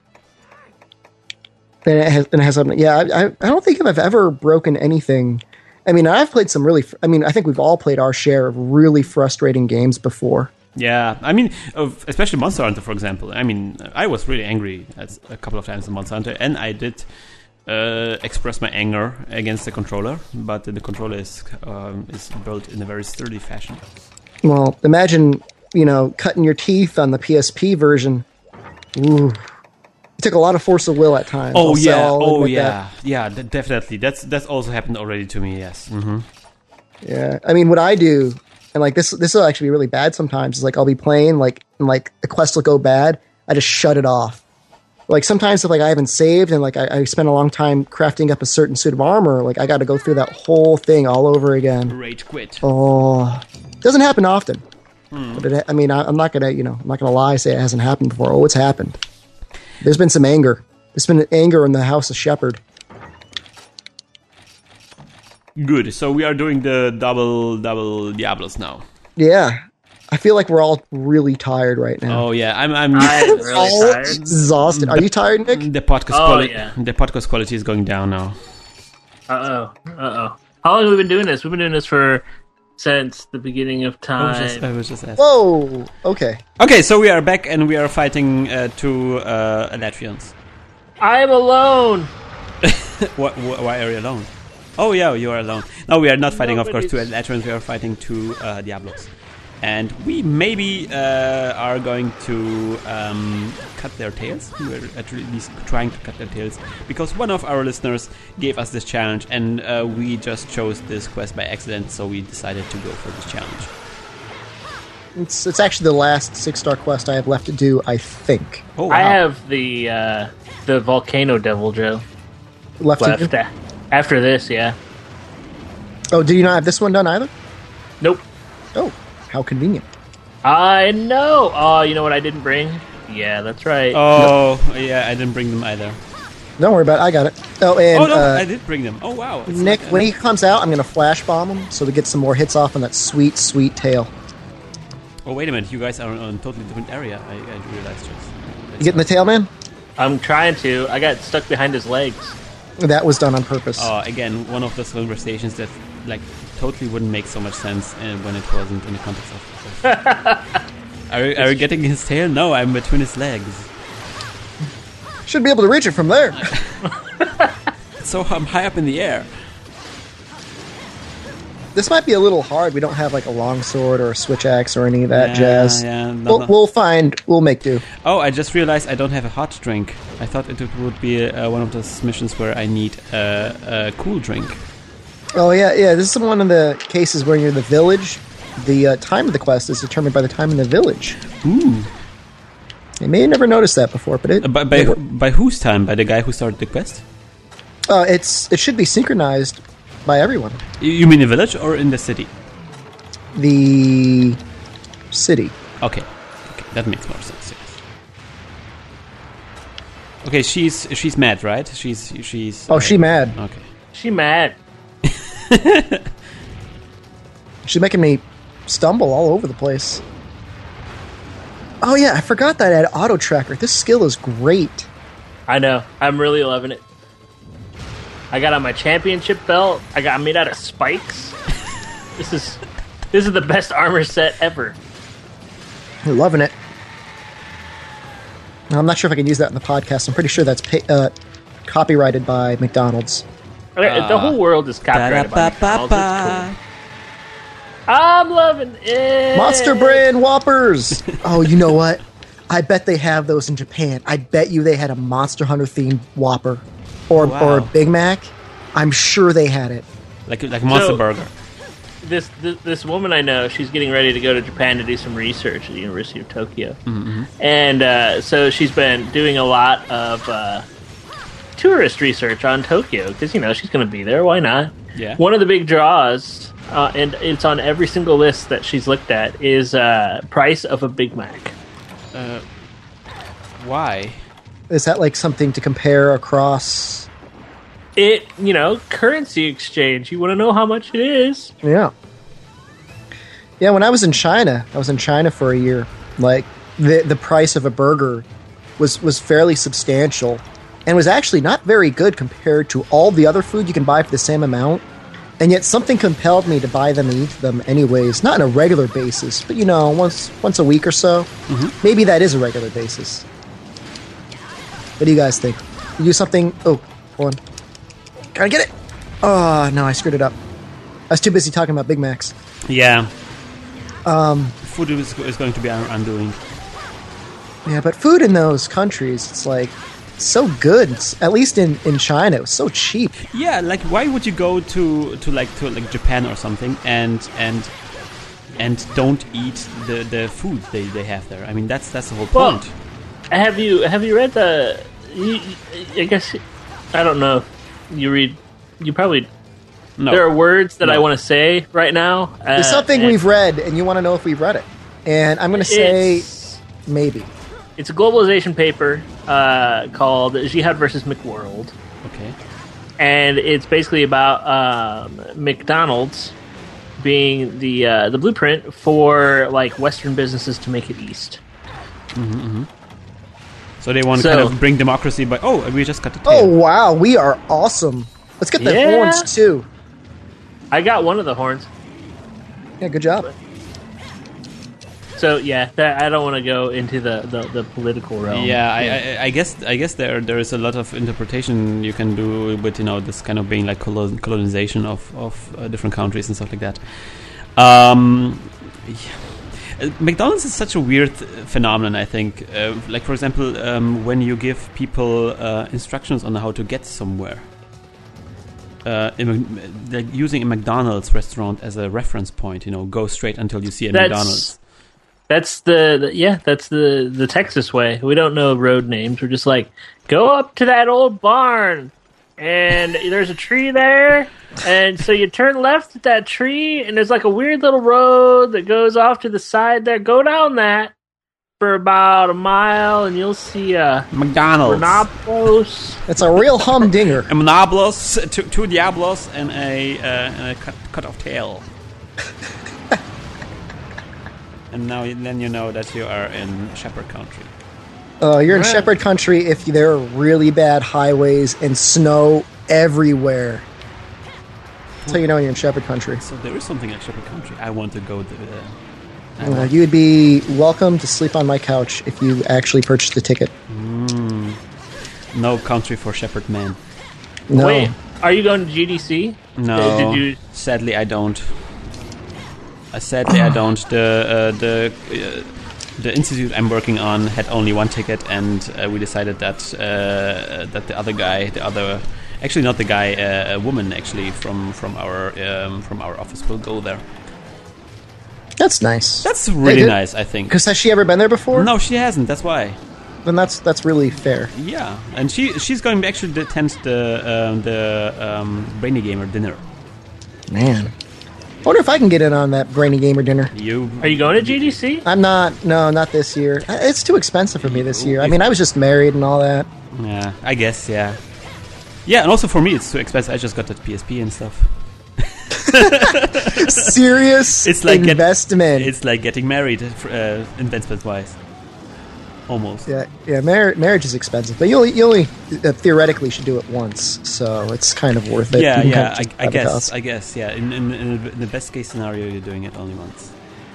And it has, and it has something. Yeah, I, I I don't think I've ever broken anything. I mean, I've played some really. I mean, I think we've all played our share of really frustrating games before. Yeah, I mean, of, especially Monster Hunter, for example. I mean, I was really angry at a couple of times in Monster Hunter, and I did uh, express my anger against the controller, but the controller is um, is built in a very sturdy fashion. Well, imagine, you know, cutting your teeth on the P S P version. Ooh. It took a lot of force of will at times. Oh I'll say- yeah, I'll oh admit yeah, that. yeah, d- definitely. That's that's also happened already to me. Yes. Mm-hmm. Yeah. I mean, what I do, and like this, this will actually be really bad sometimes. Is like I'll be playing, like, and like the quest will go bad. I just shut it off. Like sometimes if like I haven't saved and like I, I spent a long time crafting up a certain suit of armor, like I got to go through that whole thing all over again. Rage quit. Oh, doesn't happen often. Hmm. But it, I mean, I, I'm not gonna, you know, I'm not gonna lie, say it hasn't happened before. Oh, it's happened. There's been some anger. There's been anger in the House of Shepherd. Good. So we are doing the double double Diablos now. Yeah, I feel like we're all really tired right now. Oh yeah, I'm I'm. I'm really all tired. exhausted. Are you tired, Nick? The podcast Oh, quality. yeah. The podcast quality is going down now. Uh oh. Uh oh. How long have we been doing this? We've been doing this for since the beginning of I was time. just, I was just asking. Whoa. Okay. Okay, so we are back and we are fighting uh, two uh, Latvians. I'm alone. Why, why are you alone? Oh yeah, you are alone. No, we are not fighting, of course, two Nobody's- Latvians. We are fighting two uh, Diablos, and we maybe uh, are going to um, cut their tails. We're at least trying to cut their tails because one of our listeners gave us this challenge, and uh, we just chose this quest by accident. So we decided to go for this challenge. It's it's actually the last six star quest I have left to do. I think. Oh, wow. I have the uh, the volcano devil, Joe. Left, Left to do. a- after this, yeah. Oh, did you not have this one done either? Nope. Oh, how convenient. I know. Oh, you know what I didn't bring? Yeah, that's right. Oh, yeah, I didn't bring them either. Don't worry about it. I got it. Oh, and oh, no, uh, I did bring them. Oh, wow. It's Nick, like, uh, when he comes out, I'm going to flash bomb him so we get some more hits off on that sweet, sweet tail. Oh, wait a minute. You guys are on a totally different area. I, I realized just. You getting the tail, man? I'm trying to. I got stuck behind his legs. That was done on purpose. Oh, again, one of those conversations that, like, totally wouldn't make so much sense uh, when it wasn't in the context of. of are, are you getting his tail? No, I'm between his legs. Should be able to reach it from there. So I'm high up in the air. This might be a little hard. We don't have like a long sword or a switch axe or any of that Yeah, jazz. yeah, no, we'll, no. we'll find. We'll make do. Oh, I just realized I don't have a hot drink. I thought it would be uh, one of those missions where I need a, a cool drink. Oh yeah, yeah. This is one of the cases where you're in the village. The uh, time of the quest is determined by the time in the village. Ooh. You may have never noticed that before, but it. Uh, by, by, it wor- by whose time? By the guy who started the quest? uh, it's it should be synchronized by everyone. You you mean the village or in the city? The city. Okay, okay, that makes more sense. Yes. Okay, she's she's mad, right? She's she's. Oh, uh, she mad. Okay. She mad. She's making me stumble all over the place. Oh yeah, I forgot that I had auto tracker. This skill is great. I know. I'm really loving it. I got on my championship belt. I got made out of spikes. This is this is the best armor set ever. I'm loving it. I'm not sure if I can use that in the podcast. I'm pretty sure that's pay, uh, copyrighted by McDonald's. Okay, the whole world is copyrighted by McDonald's. It's cool. I'm loving it. Monster Brand Whoppers! Oh, you know what? I bet they have those in Japan. I bet you they had a Monster Hunter themed Whopper. Or, Wow. or a Big Mac. I'm sure they had it. Like like Monster So- Burger. This, this this woman I know, she's getting ready to go to Japan to do some research at the University of Tokyo, Mm-hmm. and uh, so she's been doing a lot of uh, tourist research on Tokyo because you know she's going to be there. Why not? Yeah. One of the big draws, uh, and it's on every single list that she's looked at, is uh, price of a Big Mac. Uh, why? Is that like something to compare across? It you know currency exchange. You want to know how much it is? Yeah. Yeah, when I was in China, I was in China for a year. Like the the price of a burger was was fairly substantial and was actually not very good compared to all the other food you can buy for the same amount. And yet something compelled me to buy them and eat them anyways, not on a regular basis, but you know, once once a week or so. Mm-hmm. Maybe that is a regular basis. What do you guys think? You do something. Oh, hold on. Gotta get it. Oh no, I screwed it up. I was too busy talking about Big Macs. Yeah. Um, Food is, is going to be un- undoing. yeah, but food in those countries, it's like so good. It's, at least in, in China, it was so cheap. Yeah, like why would you go to, to like to like Japan or something and and and don't eat the, the food they, they have there? I mean, that's that's the whole Well, point. Have you have you read the? You, I guess I don't know. You read. You probably. No. There are words that No. I want to say right now. Uh, It's something and we've read, and you want to know if we've read it. And I'm going to say It's, maybe. it's a globalization paper uh, called Jihad versus McWorld, Okay. and it's basically about um, McDonald's being the uh, the blueprint for like Western businesses to make it east. So they want to So- kind of bring democracy, but oh, we just got the Oh, tail. wow, we are awesome. Let's get the Yeah. horns, too. I got one of the horns. Yeah, good job. So yeah, that, I don't want to go into the, the, the political realm. Yeah, I, I, I guess I guess there there is a lot of interpretation you can do with you know this kind of being like colon- colonization of of uh, different countries and stuff like that. Um, yeah. Uh, McDonald's is such a weird phenomenon. I think, uh, like for example, um, when you give people uh, instructions on how to get somewhere. Uh, in, like using a McDonald's restaurant as a reference point, you know, go straight until you see a That's- McDonald's. That's the, the yeah. That's the the Texas way. We don't know road names. We're just like, go up to that old barn, and there's a tree there, and so you turn left at that tree, and there's like a weird little road that goes off to the side there. Go down that for about a mile, and you'll see uh, McDonald's. Renoblos. It's a real humdinger. A Monoblos, two, two Diablos, and a, uh, and a cut, cut off tail. And now, then you know that you are in Shepherd Country. Uh, you're in Right. Shepherd Country if there are really bad highways and snow everywhere. That's how you know you're in Shepherd Country. So there is something at Shepherd Country. I want to go there. I Uh, want- you would be welcome to sleep on my couch if you actually purchased the ticket. Mm. No country for Shepherd men. No. Wait, are you going to G D C? No, Uh, did you? sadly I don't. Uh, sadly I don't. The uh, the uh, the institute I'm working on had only one ticket, and uh, we decided that uh, that the other guy, the other, actually not the guy, uh, a woman actually from from our um, from our office will go there. That's nice. That's really good. nice, I think. Because has she ever been there before? No, she hasn't. That's why. Then that's that's really fair. Yeah, and she she's going to actually attend the um, the um, Brainy Gamer dinner. Man. I wonder if I can get in on that Brainy Gamer dinner. You Are you going to G D C? I'm not. No, not this year. Uh, It's too expensive for me this year. I mean, I was just married and all that. Yeah, I guess, yeah. Yeah, and also for me it's too expensive. I just got that P S P and stuff. Serious It's like get- investment. It's like getting married, uh, investment-wise. Almost. yeah, yeah. Mar- marriage is expensive, but you only, you only uh, theoretically should do it once, so it's kind of worth it. Yeah, You can yeah, kind of I, I justify the guess, cost. I guess, yeah. In, in, in the best case scenario, you're doing it only once.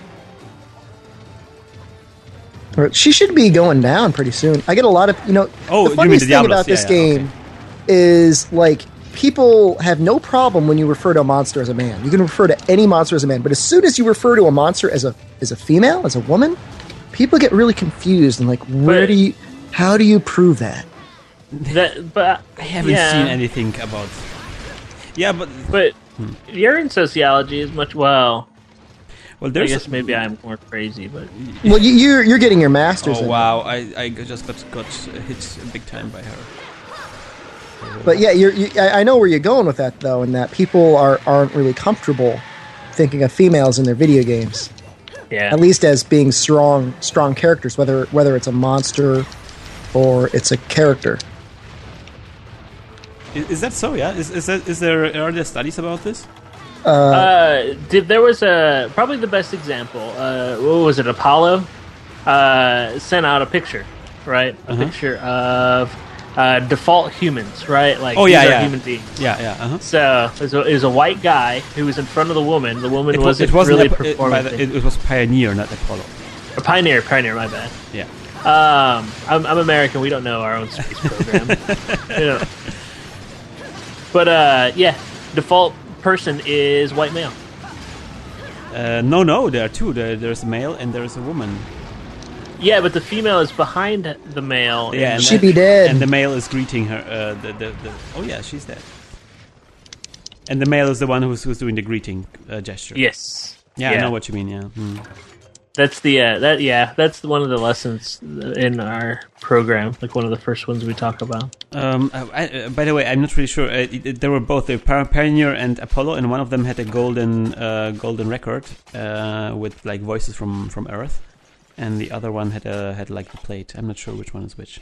Or she should be going down pretty soon. I get a lot of, you know, Oh, you the mean funniest the thing Diablos. about Yeah, this yeah, game is like people have no problem when you refer to a monster as a man. You can refer to any monster as a man, but as soon as you refer to a monster as a as a female, as a woman, people get really confused and like, where But- do you, how do you prove that? That, but I haven't yeah, seen anything about... Yeah, but... But you're in sociology as much. Well, Well, I there's... guess maybe I'm more crazy, but Well, you, you're you're getting your master's. Oh, in wow. I, I just got, got hit big time by her. it. But yeah, you're, you, I I know where you're going with that though, and that people are aren't really comfortable thinking of females in their video games. yeah. At least as being strong strong characters, whether whether it's a monster or it's a character. Is, is that so, yeah? Is, is, that, is there... Are there studies about this? Uh, did there was a probably the best example. Uh, what was it? Apollo uh, sent out a picture, right? A Uh-huh. picture of uh, default humans, right? Like Oh, yeah, these are yeah. human beings. Yeah, yeah, uh-huh. So it was, a, it was a white guy who was in front of the woman. The woman It, wa- wasn't, it wasn't really Ap- it, by performing. the, it, it was Pioneer, not Apollo. A pioneer, pioneer. My bad. Yeah. Um, I'm, I'm American. We don't know our own space program. You know. But uh, yeah, default person is white male. Uh, no, no, there are two. There, there's a male and there's a woman. Yeah, but the female is behind the male. Yeah, and She'd the- be dead. And the male is greeting her. Uh, the, the, the, oh, yeah, she's dead. And the male is the one who's, who's doing the greeting uh, gesture. Yes. Yeah, I know what you mean, yeah. Hmm. That's the uh, that yeah. That's one of the lessons in our program. Like one of the first ones we talk about. Um, uh, I, uh, by the way, I'm not really sure. Uh, it, it, there were both the Pi- Pioneer and Apollo, and one of them had a golden uh, golden record uh, with like voices from, from Earth, and the other one had a had like the plate. I'm not sure which one is which.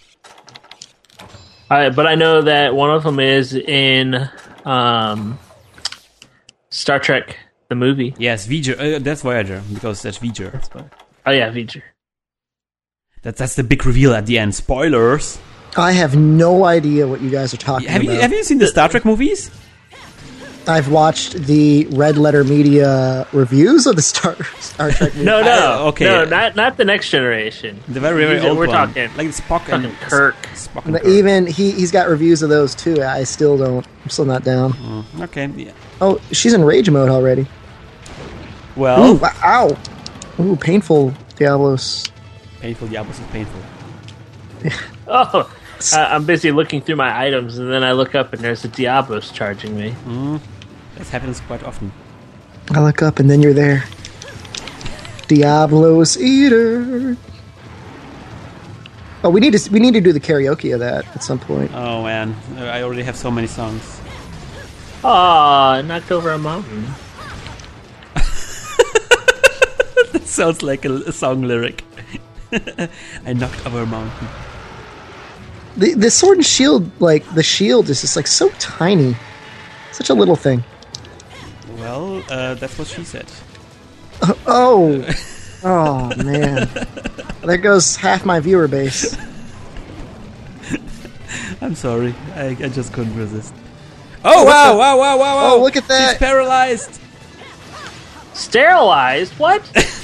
I, but I know that one of them is in um, Star Trek the movie. Yes, Voyager. Uh, that's Voyager because that's Voyager. Oh yeah, Voyager. That, that's the big reveal at the end. Spoilers. I have no idea what you guys are talking Have you about. have you seen the Star Trek movies? I've watched the Red Letter Media reviews of the Star Star Trek movies. No, no, I- okay. no, not not the next generation. The very very These are- old We're one. talking like Spock and fucking Kirk. Spock and But Kirk. even he he's got reviews of those too. I still don't. I'm still not down. Mm, okay. Yeah. Oh, she's in rage mode already. Well, Ooh, wow, ow! Ooh, painful Diablos. painful. The opposite is painful. Oh, uh, I'm busy looking through my items, and then I look up, and there's a Diablos charging me. Mm, that happens quite often. I look up and then you're there. Diablo's Eater. Oh, we need to we need to do the karaoke of that at some point. Oh man, I already have so many songs. Aw, knocked over a mountain. That sounds like a, a song lyric. I knocked over a mountain. The the sword and shield, like the shield, is just like so tiny, such a little thing. Well, uh, that's what she said. Oh, oh man, there goes half my viewer base. I'm sorry, I, I just couldn't resist. Oh, wow, wow, wow, wow, wow! Oh, look at that! She's paralyzed! Sterilized? What?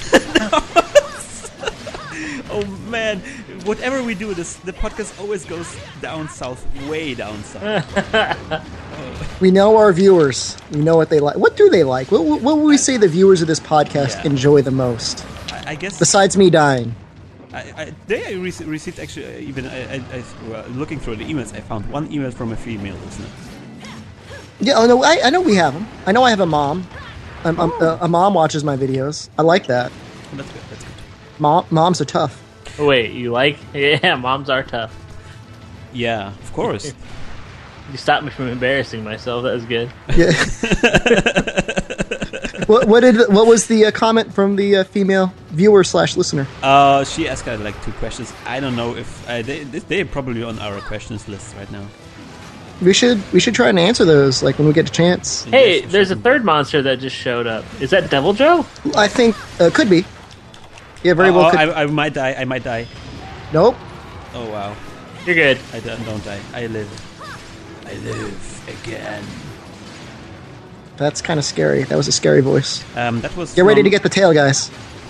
Oh man, whatever we do, this the podcast always goes down south, way down south. We know our viewers. We know what they like. What do they like? What, what, what would we say the viewers of this podcast Yeah. enjoy the most? I, I guess. Besides me dying. I, I, today I re- received actually uh, even I, I, I, well, looking through the emails, I found one email from a female listener. Yeah, oh no, I, I know we have them. I know I have a mom. Um, um, uh, a mom watches my videos. I like that. Oh, that's good. That's good. Mom, moms are tough. Wait, you like? Yeah, moms are tough. Yeah, of course. You stopped me from embarrassing myself. That was good. Yeah. what, what did? What was the uh, comment from the uh, female viewer slash listener? uh, she asked uh, like two questions. I don't know if uh, they they're probably on our questions list right now. We should we should try and answer those like when we get a chance. Hey, Yes, there's a sure. third monster that just showed up. Is that Devil Joe? I think uh, could be. Yeah, very Oh, well. Could. I, I might die. I might die. Nope. Oh wow. You're good. I don't, don't die. I live. I live again. That's kind of scary. That was a scary voice. Um, that was. Get ready from- to get the tail, guys.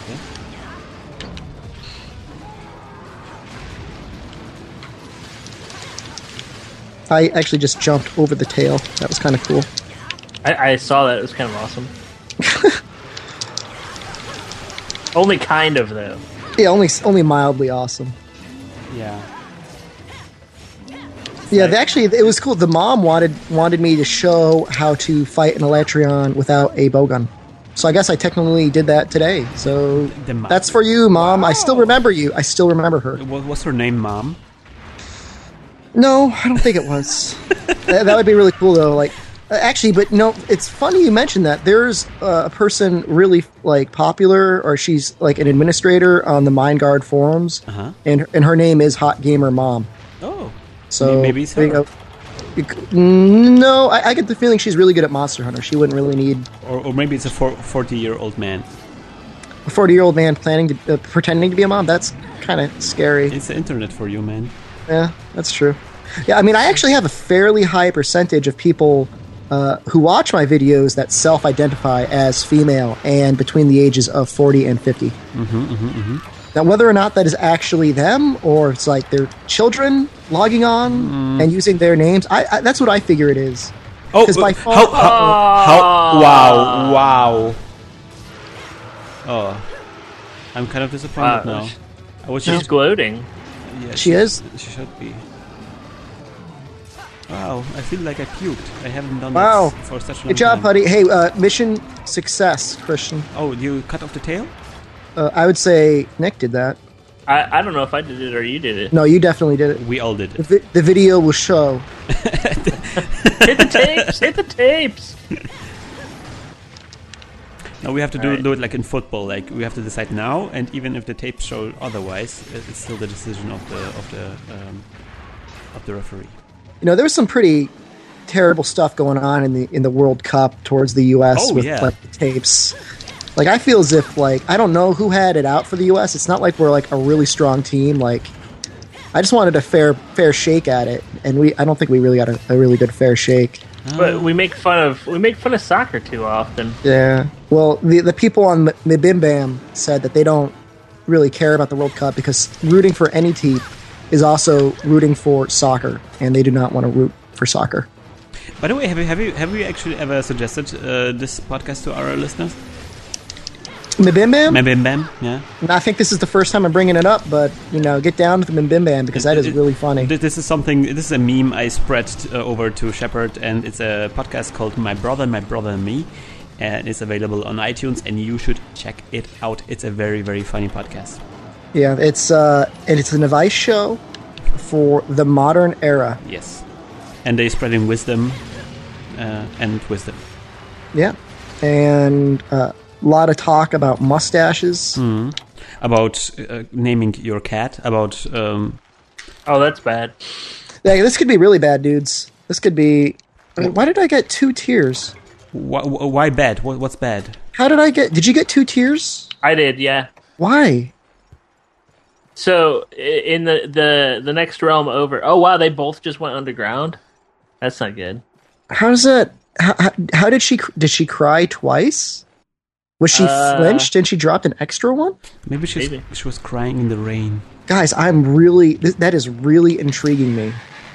I actually just jumped over the tail. That was kind of cool. I, I saw that. It was kind of awesome. Only kind of, though. Yeah, only only mildly awesome. Yeah. Yeah, they actually, it was cool. The mom wanted wanted me to show how to fight an Elytrion without a bowgun. So I guess I technically did that today. So The mom. that's for you, Mom. I still remember you. I still remember her. What, what's her name, Mom? No, I don't think it was. that, that would be really cool, though. Like, uh, actually, but no, it's funny you mentioned that. There's uh, a person really like popular, or she's like an administrator on the MindGuard forums, Uh-huh. and and her name is Hot Gamer Mom. Oh. So Maybe it's there you her. go. You c- No, I, I get the feeling she's really good at Monster Hunter. She wouldn't really need Or, or maybe it's a forty-year-old man. a forty-year-old man planning to uh, pretending to be a mom. That's kind of scary. It's the internet for you, man. Yeah, that's true. Yeah, I mean, I actually have a fairly high percentage of people uh, who watch my videos that self-identify as female and between the ages of forty and fifty. Mm-hmm, mm-hmm, mm-hmm. Now, whether or not that is actually them or it's like their children logging on Mm. and using their names, I, I that's what I figure it is. Oh, 'Cause by uh, far- how, how, how, wow, wow. Oh, I'm kind of disappointed Wow, now. sh- I was She's just, gloating. yeah, She is? She should be. Wow, I feel like I puked. I haven't done Wow. that for such a long Good job, time. buddy. Hey, uh, mission success, Christian. Oh, you cut off the tail? Uh, I would say Nick did that. I, I don't know if I did it or you did it. No, you definitely did it. We all did The, it. vi- the video will show. Hit the tapes! Hit the tapes! No, we have to do, Alright. do it like in football. Like we have to decide now, and even if the tapes show otherwise, it- it's still the decision of the of the um, of the referee. You know, there was some pretty terrible stuff going on in the in the World Cup towards the U S Oh, with yeah. like the tapes. Like I feel as if like I don't know who had it out for the U S. It's not like we're like a really strong team. Like I just wanted a fair fair shake at it, and we I don't think we really got a, a really good fair shake. But we make fun of we make fun of soccer too often. Yeah. Well, the the people on M- Mibim Bam said that they don't really care about the World Cup because rooting for any team is also rooting for soccer, and they do not want to root for soccer. By the way, have you have you have you actually ever suggested uh, this podcast to our listeners? Mibim Bam? Bam Bam, yeah. And I think this is the first time I'm bringing it up, but you know, get down to the Mibim Bam because that is It- it- really funny. th- This is something. This is a meme I spread uh, over to Shepard, and it's a podcast called "My Brother, My Brother and Me." and it's available on iTunes, and you should check it out. It's a very, very funny podcast. Yeah, it's uh, and it's an advice show for the modern era. Yes, and they're spreading wisdom uh, and wisdom. Yeah, and a uh, lot of talk about mustaches. Mm. About uh, naming your cat. About um, oh, that's bad. Yeah, this could be really bad, dudes. This could be. Why did I get two tears? Why, why bad? What, what's bad? How did I get? Did you get two tears? I did, yeah. Why? So in the the the next realm over. Oh wow, they both just went underground. That's not good. How does that? How, how, how did she? Did she cry twice? Was she uh, flinched and she dropped an extra one? Maybe she's, Maybe. she was crying in the rain. Guys, I'm really. Th- that is really intriguing me.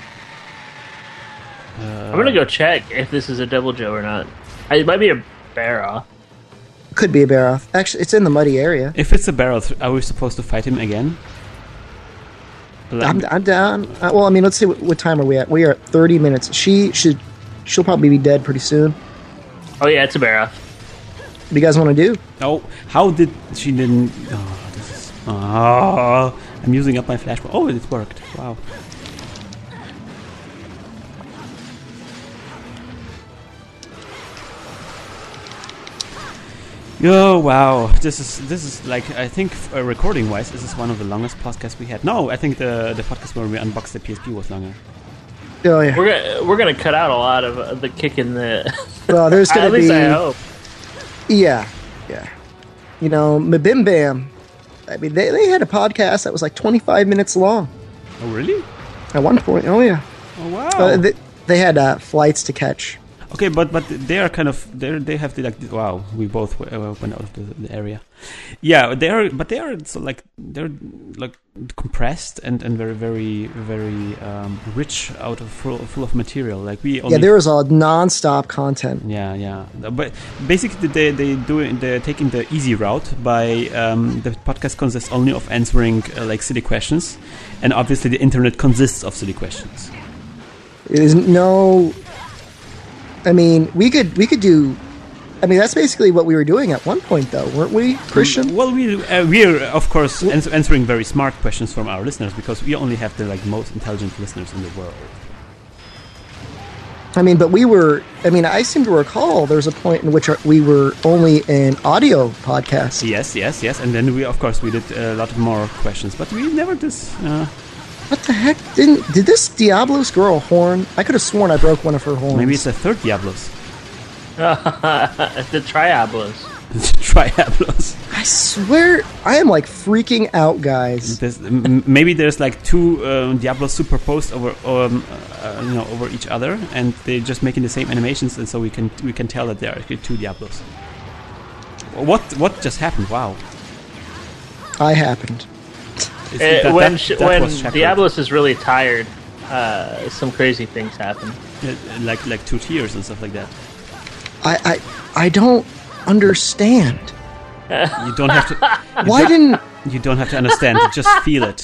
Uh, I'm gonna go check if this is a Devil Joe or not. It might be a Barroth. Could be a Barroth. Actually, it's in the muddy area. If it's a Barroth, are we supposed to fight him again? Like, I'm, I'm down. Uh, well, I mean, let's see. What, what time are we at? We are at thirty minutes. She should. She'll probably be dead pretty soon. Oh yeah, it's a Barroth. What do you guys want to do? oh, how did she didn't? Oh, this is. Oh, I'm using up my flashbang. Oh, it worked. Wow. Yo, wow! This is this is like I think uh, recording wise, this is one of the longest podcasts we had. No, I think the the podcast where we unboxed the P S P was longer. Oh yeah. We're gonna we're gonna cut out a lot of uh, the kick in the. Well, there's gonna At least be. I hope. Yeah, yeah. You know, Mabim Bam. I mean, they they had a podcast that was like twenty-five minutes long Oh, really? at one point. Oh yeah. Oh, wow! Uh, they, they had uh, flights to catch. Okay, but but they are kind of they they have the like wow we both uh, went out of the, the area, yeah they are but they are so like they're like compressed and, and very very very um, rich out of full, full of material like we only, Yeah, there was all non-stop content. yeah yeah but basically they they do they're taking the easy route by um, the podcast consists only of answering uh, like silly questions, and obviously the internet consists of silly questions. There's no. I mean, we could we could do. I mean, that's basically what we were doing at one point, though, weren't we, Christian? Well, we uh, we're of course ans- answering very smart questions from our listeners because we only have the like most intelligent listeners in the world. I mean, but we were. I mean, I seem to recall there was a point in which we were only an audio podcast. Yes, yes, yes, and then we of course we did a lot more questions, but we never did. Uh, What the heck? Didn't did this Diablos grow a horn? I could have sworn I broke one of her horns. maybe it's a third Diablos. The Triablos. Triablos. I swear, I am like freaking out, guys. There's, m- maybe there's like two um, Diablos superposed over, um, uh, you know, over each other, and they're just making the same animations, and so we can we can tell that they are actually two Diablos. What what just happened? Wow. I happened. Is- Uh, that- when that- sh- that when was Shepard. Diablos is really tired, uh, some crazy things happen. Uh, like like two tears and stuff like that. I I, I don't understand. You don't have to. You Why don't, didn't? you don't have to understand. You just feel it.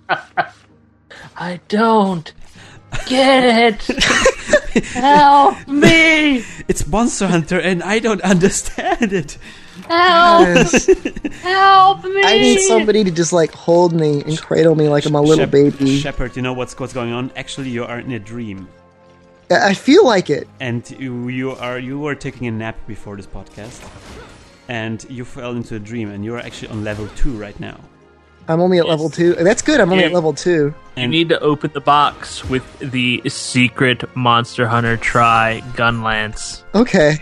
I don't get it. Help me! It's Monster Hunter, and I don't understand it. Help! Yes. Help me! I need somebody to just like hold me and cradle me like I'm a little Shep- baby. Shepard, you know what's what's going on? Actually, you are in a dream, I I feel like it. and you you are you were taking a nap before this podcast, and you fell into a dream, and you are actually on level two right now. I'm only at level two. That's good. I'm only at Yeah. level two. You And need to open the box with the secret Monster Hunter Tri gun lance. Okay.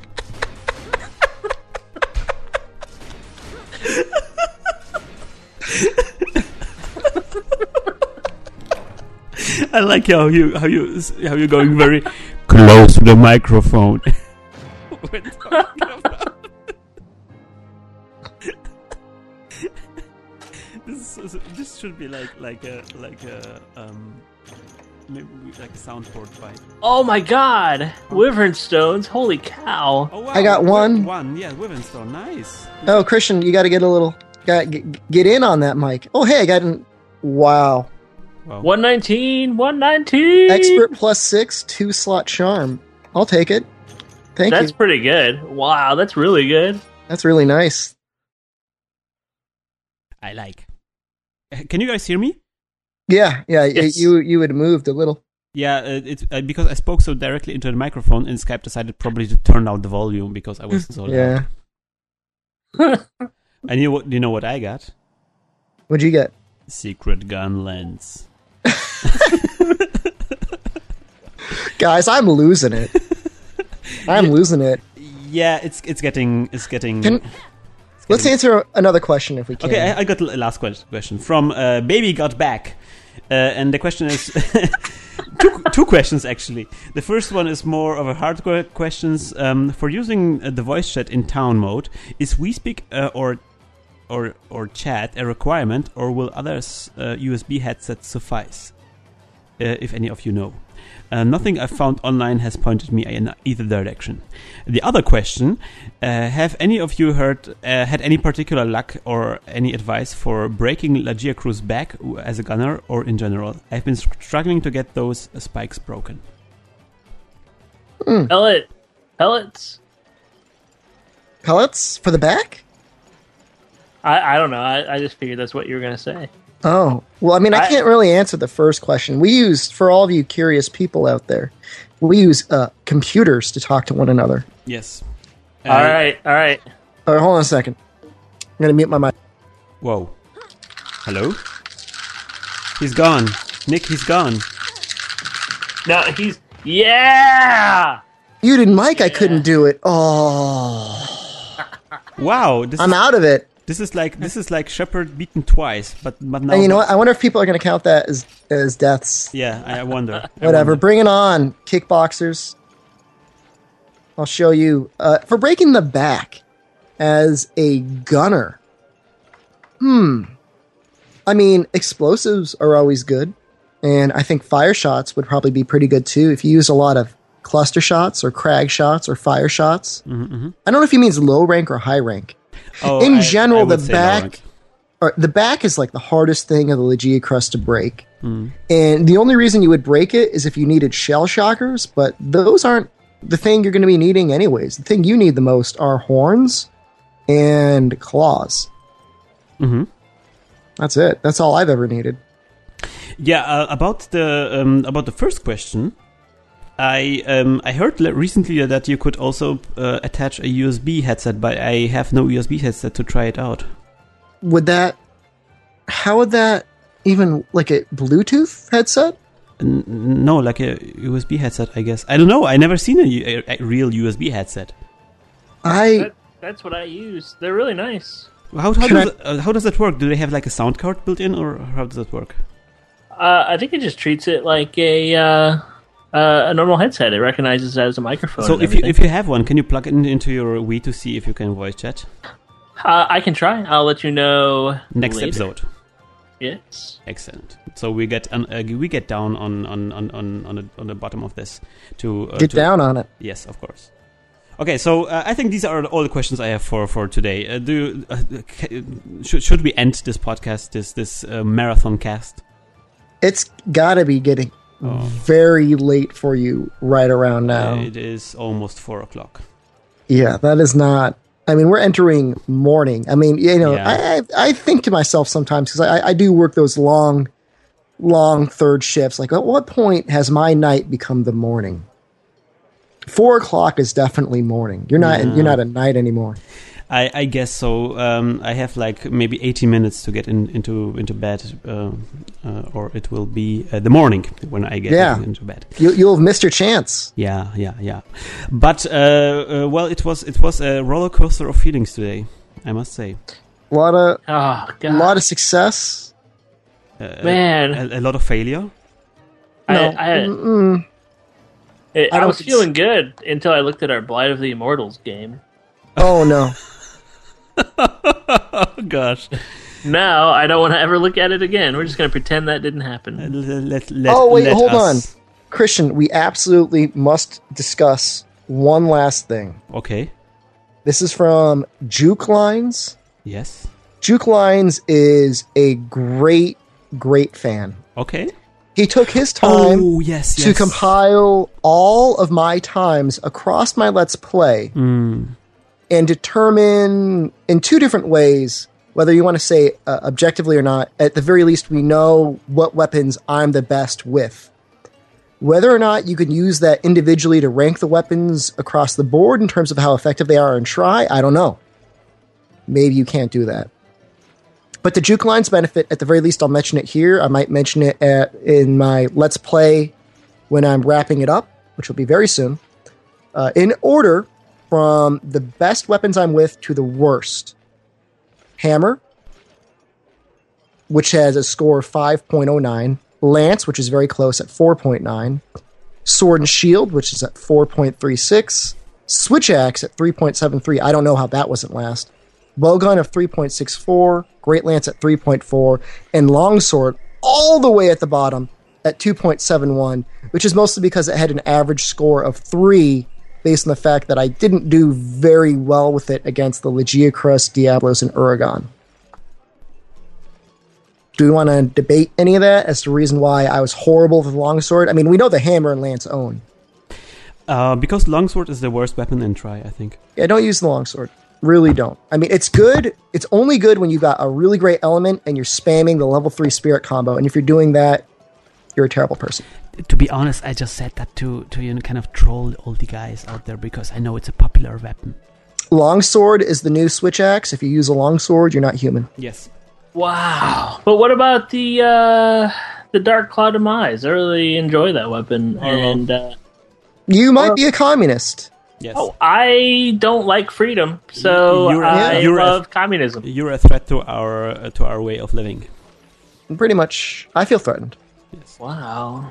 I like how you how you how you're going very close to the microphone. We're talking about- this is, this should be like like a like a um maybe like a soundboard bite. Oh my god! Wyvern stones, holy cow. Oh wow! I got one. One, yeah, Wyvernstone, nice. Oh, Christian, you got to get a little. Got get, get in on that mic. Oh, hey, I got an. Wow. Wow. one nineteen, one nineteen! Expert plus six, two slot charm. I'll take it. Thank That's you. pretty good. Wow, that's really good. That's really nice. I like. Uh, Can you guys hear me? Yeah, yeah. Yes. You you had moved a little. Yeah, uh, it's uh, because I spoke so directly into the microphone, and Skype decided probably to turn down the volume because I was so loud. Yeah. And you, what- you know what I got? What'd you get? Secret gun lens. Guys, I'm losing it. I'm losing it. Yeah, it's it's getting it's getting. Can- it's Let's getting- answer another question if we can. Okay, I, I got the last que- question from uh, Baby Got Back, uh, and the question is two, two questions actually. The first one is more of a hardcore questions. Um, for using uh, the voice chat in town mode, is WeSpeak uh, or or or chat a requirement, or will others uh, U S B headsets suffice? Uh, if any of you know. Uh, nothing I've found online has pointed me in either direction. The other question, uh, have any of you heard, uh, had any particular luck or any advice for breaking Lagia Crew's back as a gunner or in general? I've been struggling to get those spikes broken. Pellet. Pellets. Pellets for the back? I, I don't know. I, I just figured that's what you were going to say. Oh, well, I mean, I, I- can't really answer the first question. We use, for all of you curious people out there, we use uh, computers to talk to one another. Yes. Uh, all right. All right. All right, hold on a second. I'm going to mute my mic. Whoa. Hello? He's gone. Nick, he's gone. No, he's. Yeah! Muted mic, I couldn't do it. Oh, Wow. This I'm is, out of it. This is like this is like Shepard beaten twice, but but now. And you know what? I wonder if people are going to count that as, as deaths. Yeah, I wonder. I Whatever. wonder. Bring it on, kickboxers. I'll show you. Uh, for breaking the back as a gunner. Hmm. I mean, explosives are always good. And I think fire shots would probably be pretty good too. If you use a lot of cluster shots or crag shots or fire shots. Mm-hmm. I don't know if he means low rank or high rank. Oh, In I- general, I would the say low back- rank. Or the back is like the hardest thing of the Legia crust to break. Mm. And the only reason you would break it is if you needed shell shockers, but those aren't the thing you're going to be needing anyways. The thing you need the most are horns and claws. Mm-hmm. That's it. That's all I've ever needed. Yeah, uh, about the um, about the first question, I um, I heard le- recently that you could also uh, attach a U S B headset, but I have no U S B headset to try it out. Would that... How would that even... Like a Bluetooth headset? N- no, like a U S B headset, I guess. I don't know. I never seen a, U- a, a real U S B headset. I... That, that's what I use. They're really nice. How how Can does it, uh, how does that work? Do they have like a sound card built in, or how does that work? Uh, I think it just treats it like a uh, uh, a normal headset. It recognizes it as a microphone. So and if you everything. if you have one, can you plug it in, into your Wii to see if you can voice chat? uh, I can try. I'll let you know Next later. episode. Yes. Excellent. So we get um, uh, we get down on on on on on the, on the bottom of this to uh, Get to, down on it. Yes, of course. Okay, so uh, I think these are all the questions I have for for today. Uh, do uh, ca- should should we end this podcast, this this uh, marathon cast? It's got to be getting Oh. very late for you right around now. Uh, it is almost four o'clock. Yeah, that is not. I mean, we're entering morning. I mean, you know, Yeah. I, I I think to myself sometimes because I, I do work those long, long third shifts. Like, at what point has my night become the morning? Four o'clock is definitely morning. You're not. Yeah. You're not at night anymore. I, I guess so. Um, I have like maybe eighty minutes to get in, into into bed, uh, uh, or it will be uh, the morning when I get Yeah. into bed. You, you'll have missed your chance. Yeah, yeah, yeah. But uh, uh, well, it was it was a roller coaster of feelings today, I must say. A lot of Oh a God, lot of success. Uh, man. a, a lot of failure. I, No, I, mm-mm. it, I I don't was think feeling good until I looked at our Blight of the Immortals game. Oh no. Oh gosh. Now I don't want to ever look at it again. We're just going to pretend that didn't happen. Let, let, let, Oh, wait, let hold us- Christian, we absolutely must discuss one last thing. Okay. This is from Juke Lines. Yes. Juke Lines is a great, great fan. Okay. He took his time Oh, yes, to yes. compile all of my times across my Let's Play Mm. and determine in two different ways, whether you want to say uh, objectively or not, at the very least, we know what weapons I'm the best with. Whether or not you can use that individually to rank the weapons across the board in terms of how effective they are in Try, I don't know. Maybe you can't do that. But the Juke Line's benefit, at the very least, I'll mention it here. I might mention it at, in my Let's Play when I'm wrapping it up, which will be very soon. Uh, in order from the best weapons I'm with to the worst. Hammer, which has a score of five point oh nine. Lance, which is very close at four point nine. Sword and Shield, which is at four point three six. Switch Axe at three point seven three. I don't know how that wasn't last. Bowgun of three point six four. Great Lance at three point four. And Longsword all the way at the bottom at two point seven one, which is mostly because it had an average score of three based on the fact that I didn't do very well with it against the Legiacrus, Diablos, and Uragan. Do we want to debate any of that as to the reason why I was horrible with the longsword? I mean, we know the hammer and lance own. Uh, because longsword is the worst weapon in Try, I think. Yeah, don't use the longsword. Really don't. I mean, it's good. It's only good when you got a really great element and you're spamming the level three spirit combo. And if you're doing that, you're a terrible person. To be honest, I just said that to, to you know, kind of troll all the guys out there because I know it's a popular weapon. Longsword is the new switch axe. If you use a longsword, you're not human. Yes. Wow. But what about the uh, the Dark Claw Demise? I really enjoy that weapon. Oh. And uh, You might be a communist. Yes. oh, I don't like freedom, so You're- I you're a- love communism. You're a threat to our uh, to our way of living. Pretty much, I feel threatened. Yes. Wow.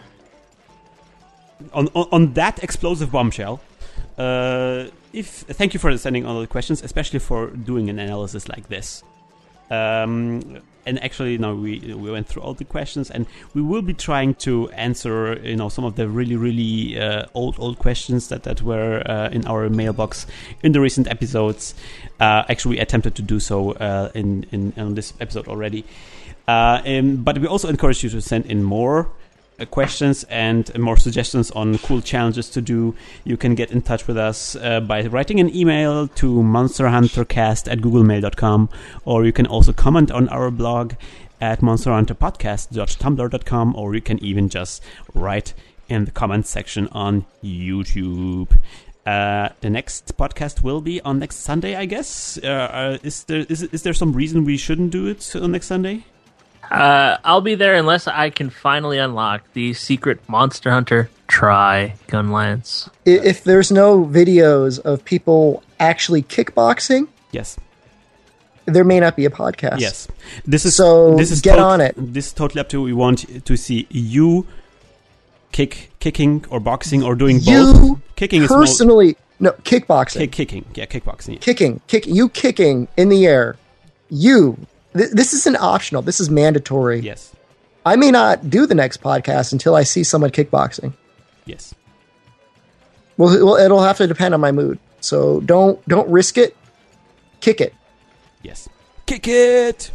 On, on on that explosive bombshell, uh, if thank you for sending all the questions, especially for doing an analysis like this. Um, and actually, no, we we went through all the questions, and we will be trying to answer, you know, some of the really really uh, old old questions that that were uh, in our mailbox in the recent episodes. Uh, actually, we attempted to do so uh, in in on this episode already. Uh, um, but we also encourage you to send in more uh, questions and more suggestions on cool challenges to do. You can get in touch with us uh, by writing an email to monster hunter cast at google mail dot com, or you can also comment on our blog at monster hunter podcast dot tumblr dot com, or you can even just write in the comment section on YouTube. Uh, the next podcast will be on next Sunday, I guess. Uh, uh, is there is, is there some reason we shouldn't do it on next Sunday? Uh, I'll be there unless I can finally unlock the secret Monster Hunter Try gun lance. I- If there's no videos of people actually kickboxing, Yes. there may not be a podcast. Yes. This is So this is get tot- on it. This is totally up to you. We want to see you kick, kicking, or boxing, or doing You both. Kicking is mo- personally, no, kickboxing. kick, kicking. Yeah, kickboxing. Yeah. Kicking, kick, you kicking in the air. You. Th- this isn't optional. This is mandatory. Yes. I may not do the next podcast until I see someone kickboxing. Yes. Well, it- well, it'll have to depend on my mood. So don't don't risk it. Kick it. Yes. Kick it.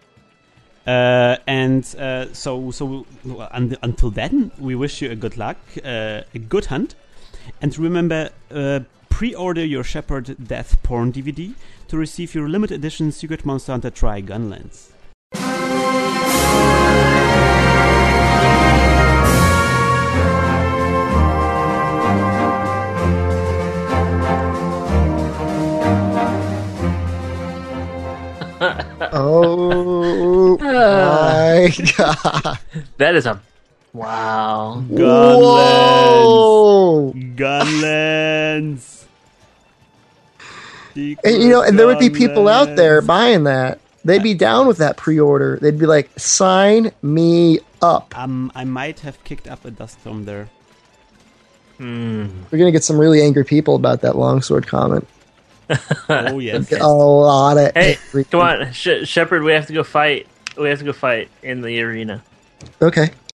Uh, and uh, so so well, un- until then, we wish you a good luck, uh, a good hunt, and remember, uh, pre-order your Shepherd Death Porn D V D to receive your limited edition Secret Monster Hunter Try gun lens. Oh my god! That is a wow. Gun Whoa! lens. Gun lens. And you know, and there would be Gun people out there lens. buying that. They'd be down with that pre-order. They'd be like, "Sign me up." Um, I might have kicked up a dust storm there. Hmm. We're gonna get some really angry people about that longsword comment. Oh yes. Get a lot of Hey, angry come on, Sh- Shepard. We have to go fight. We have to go fight in the arena. Okay.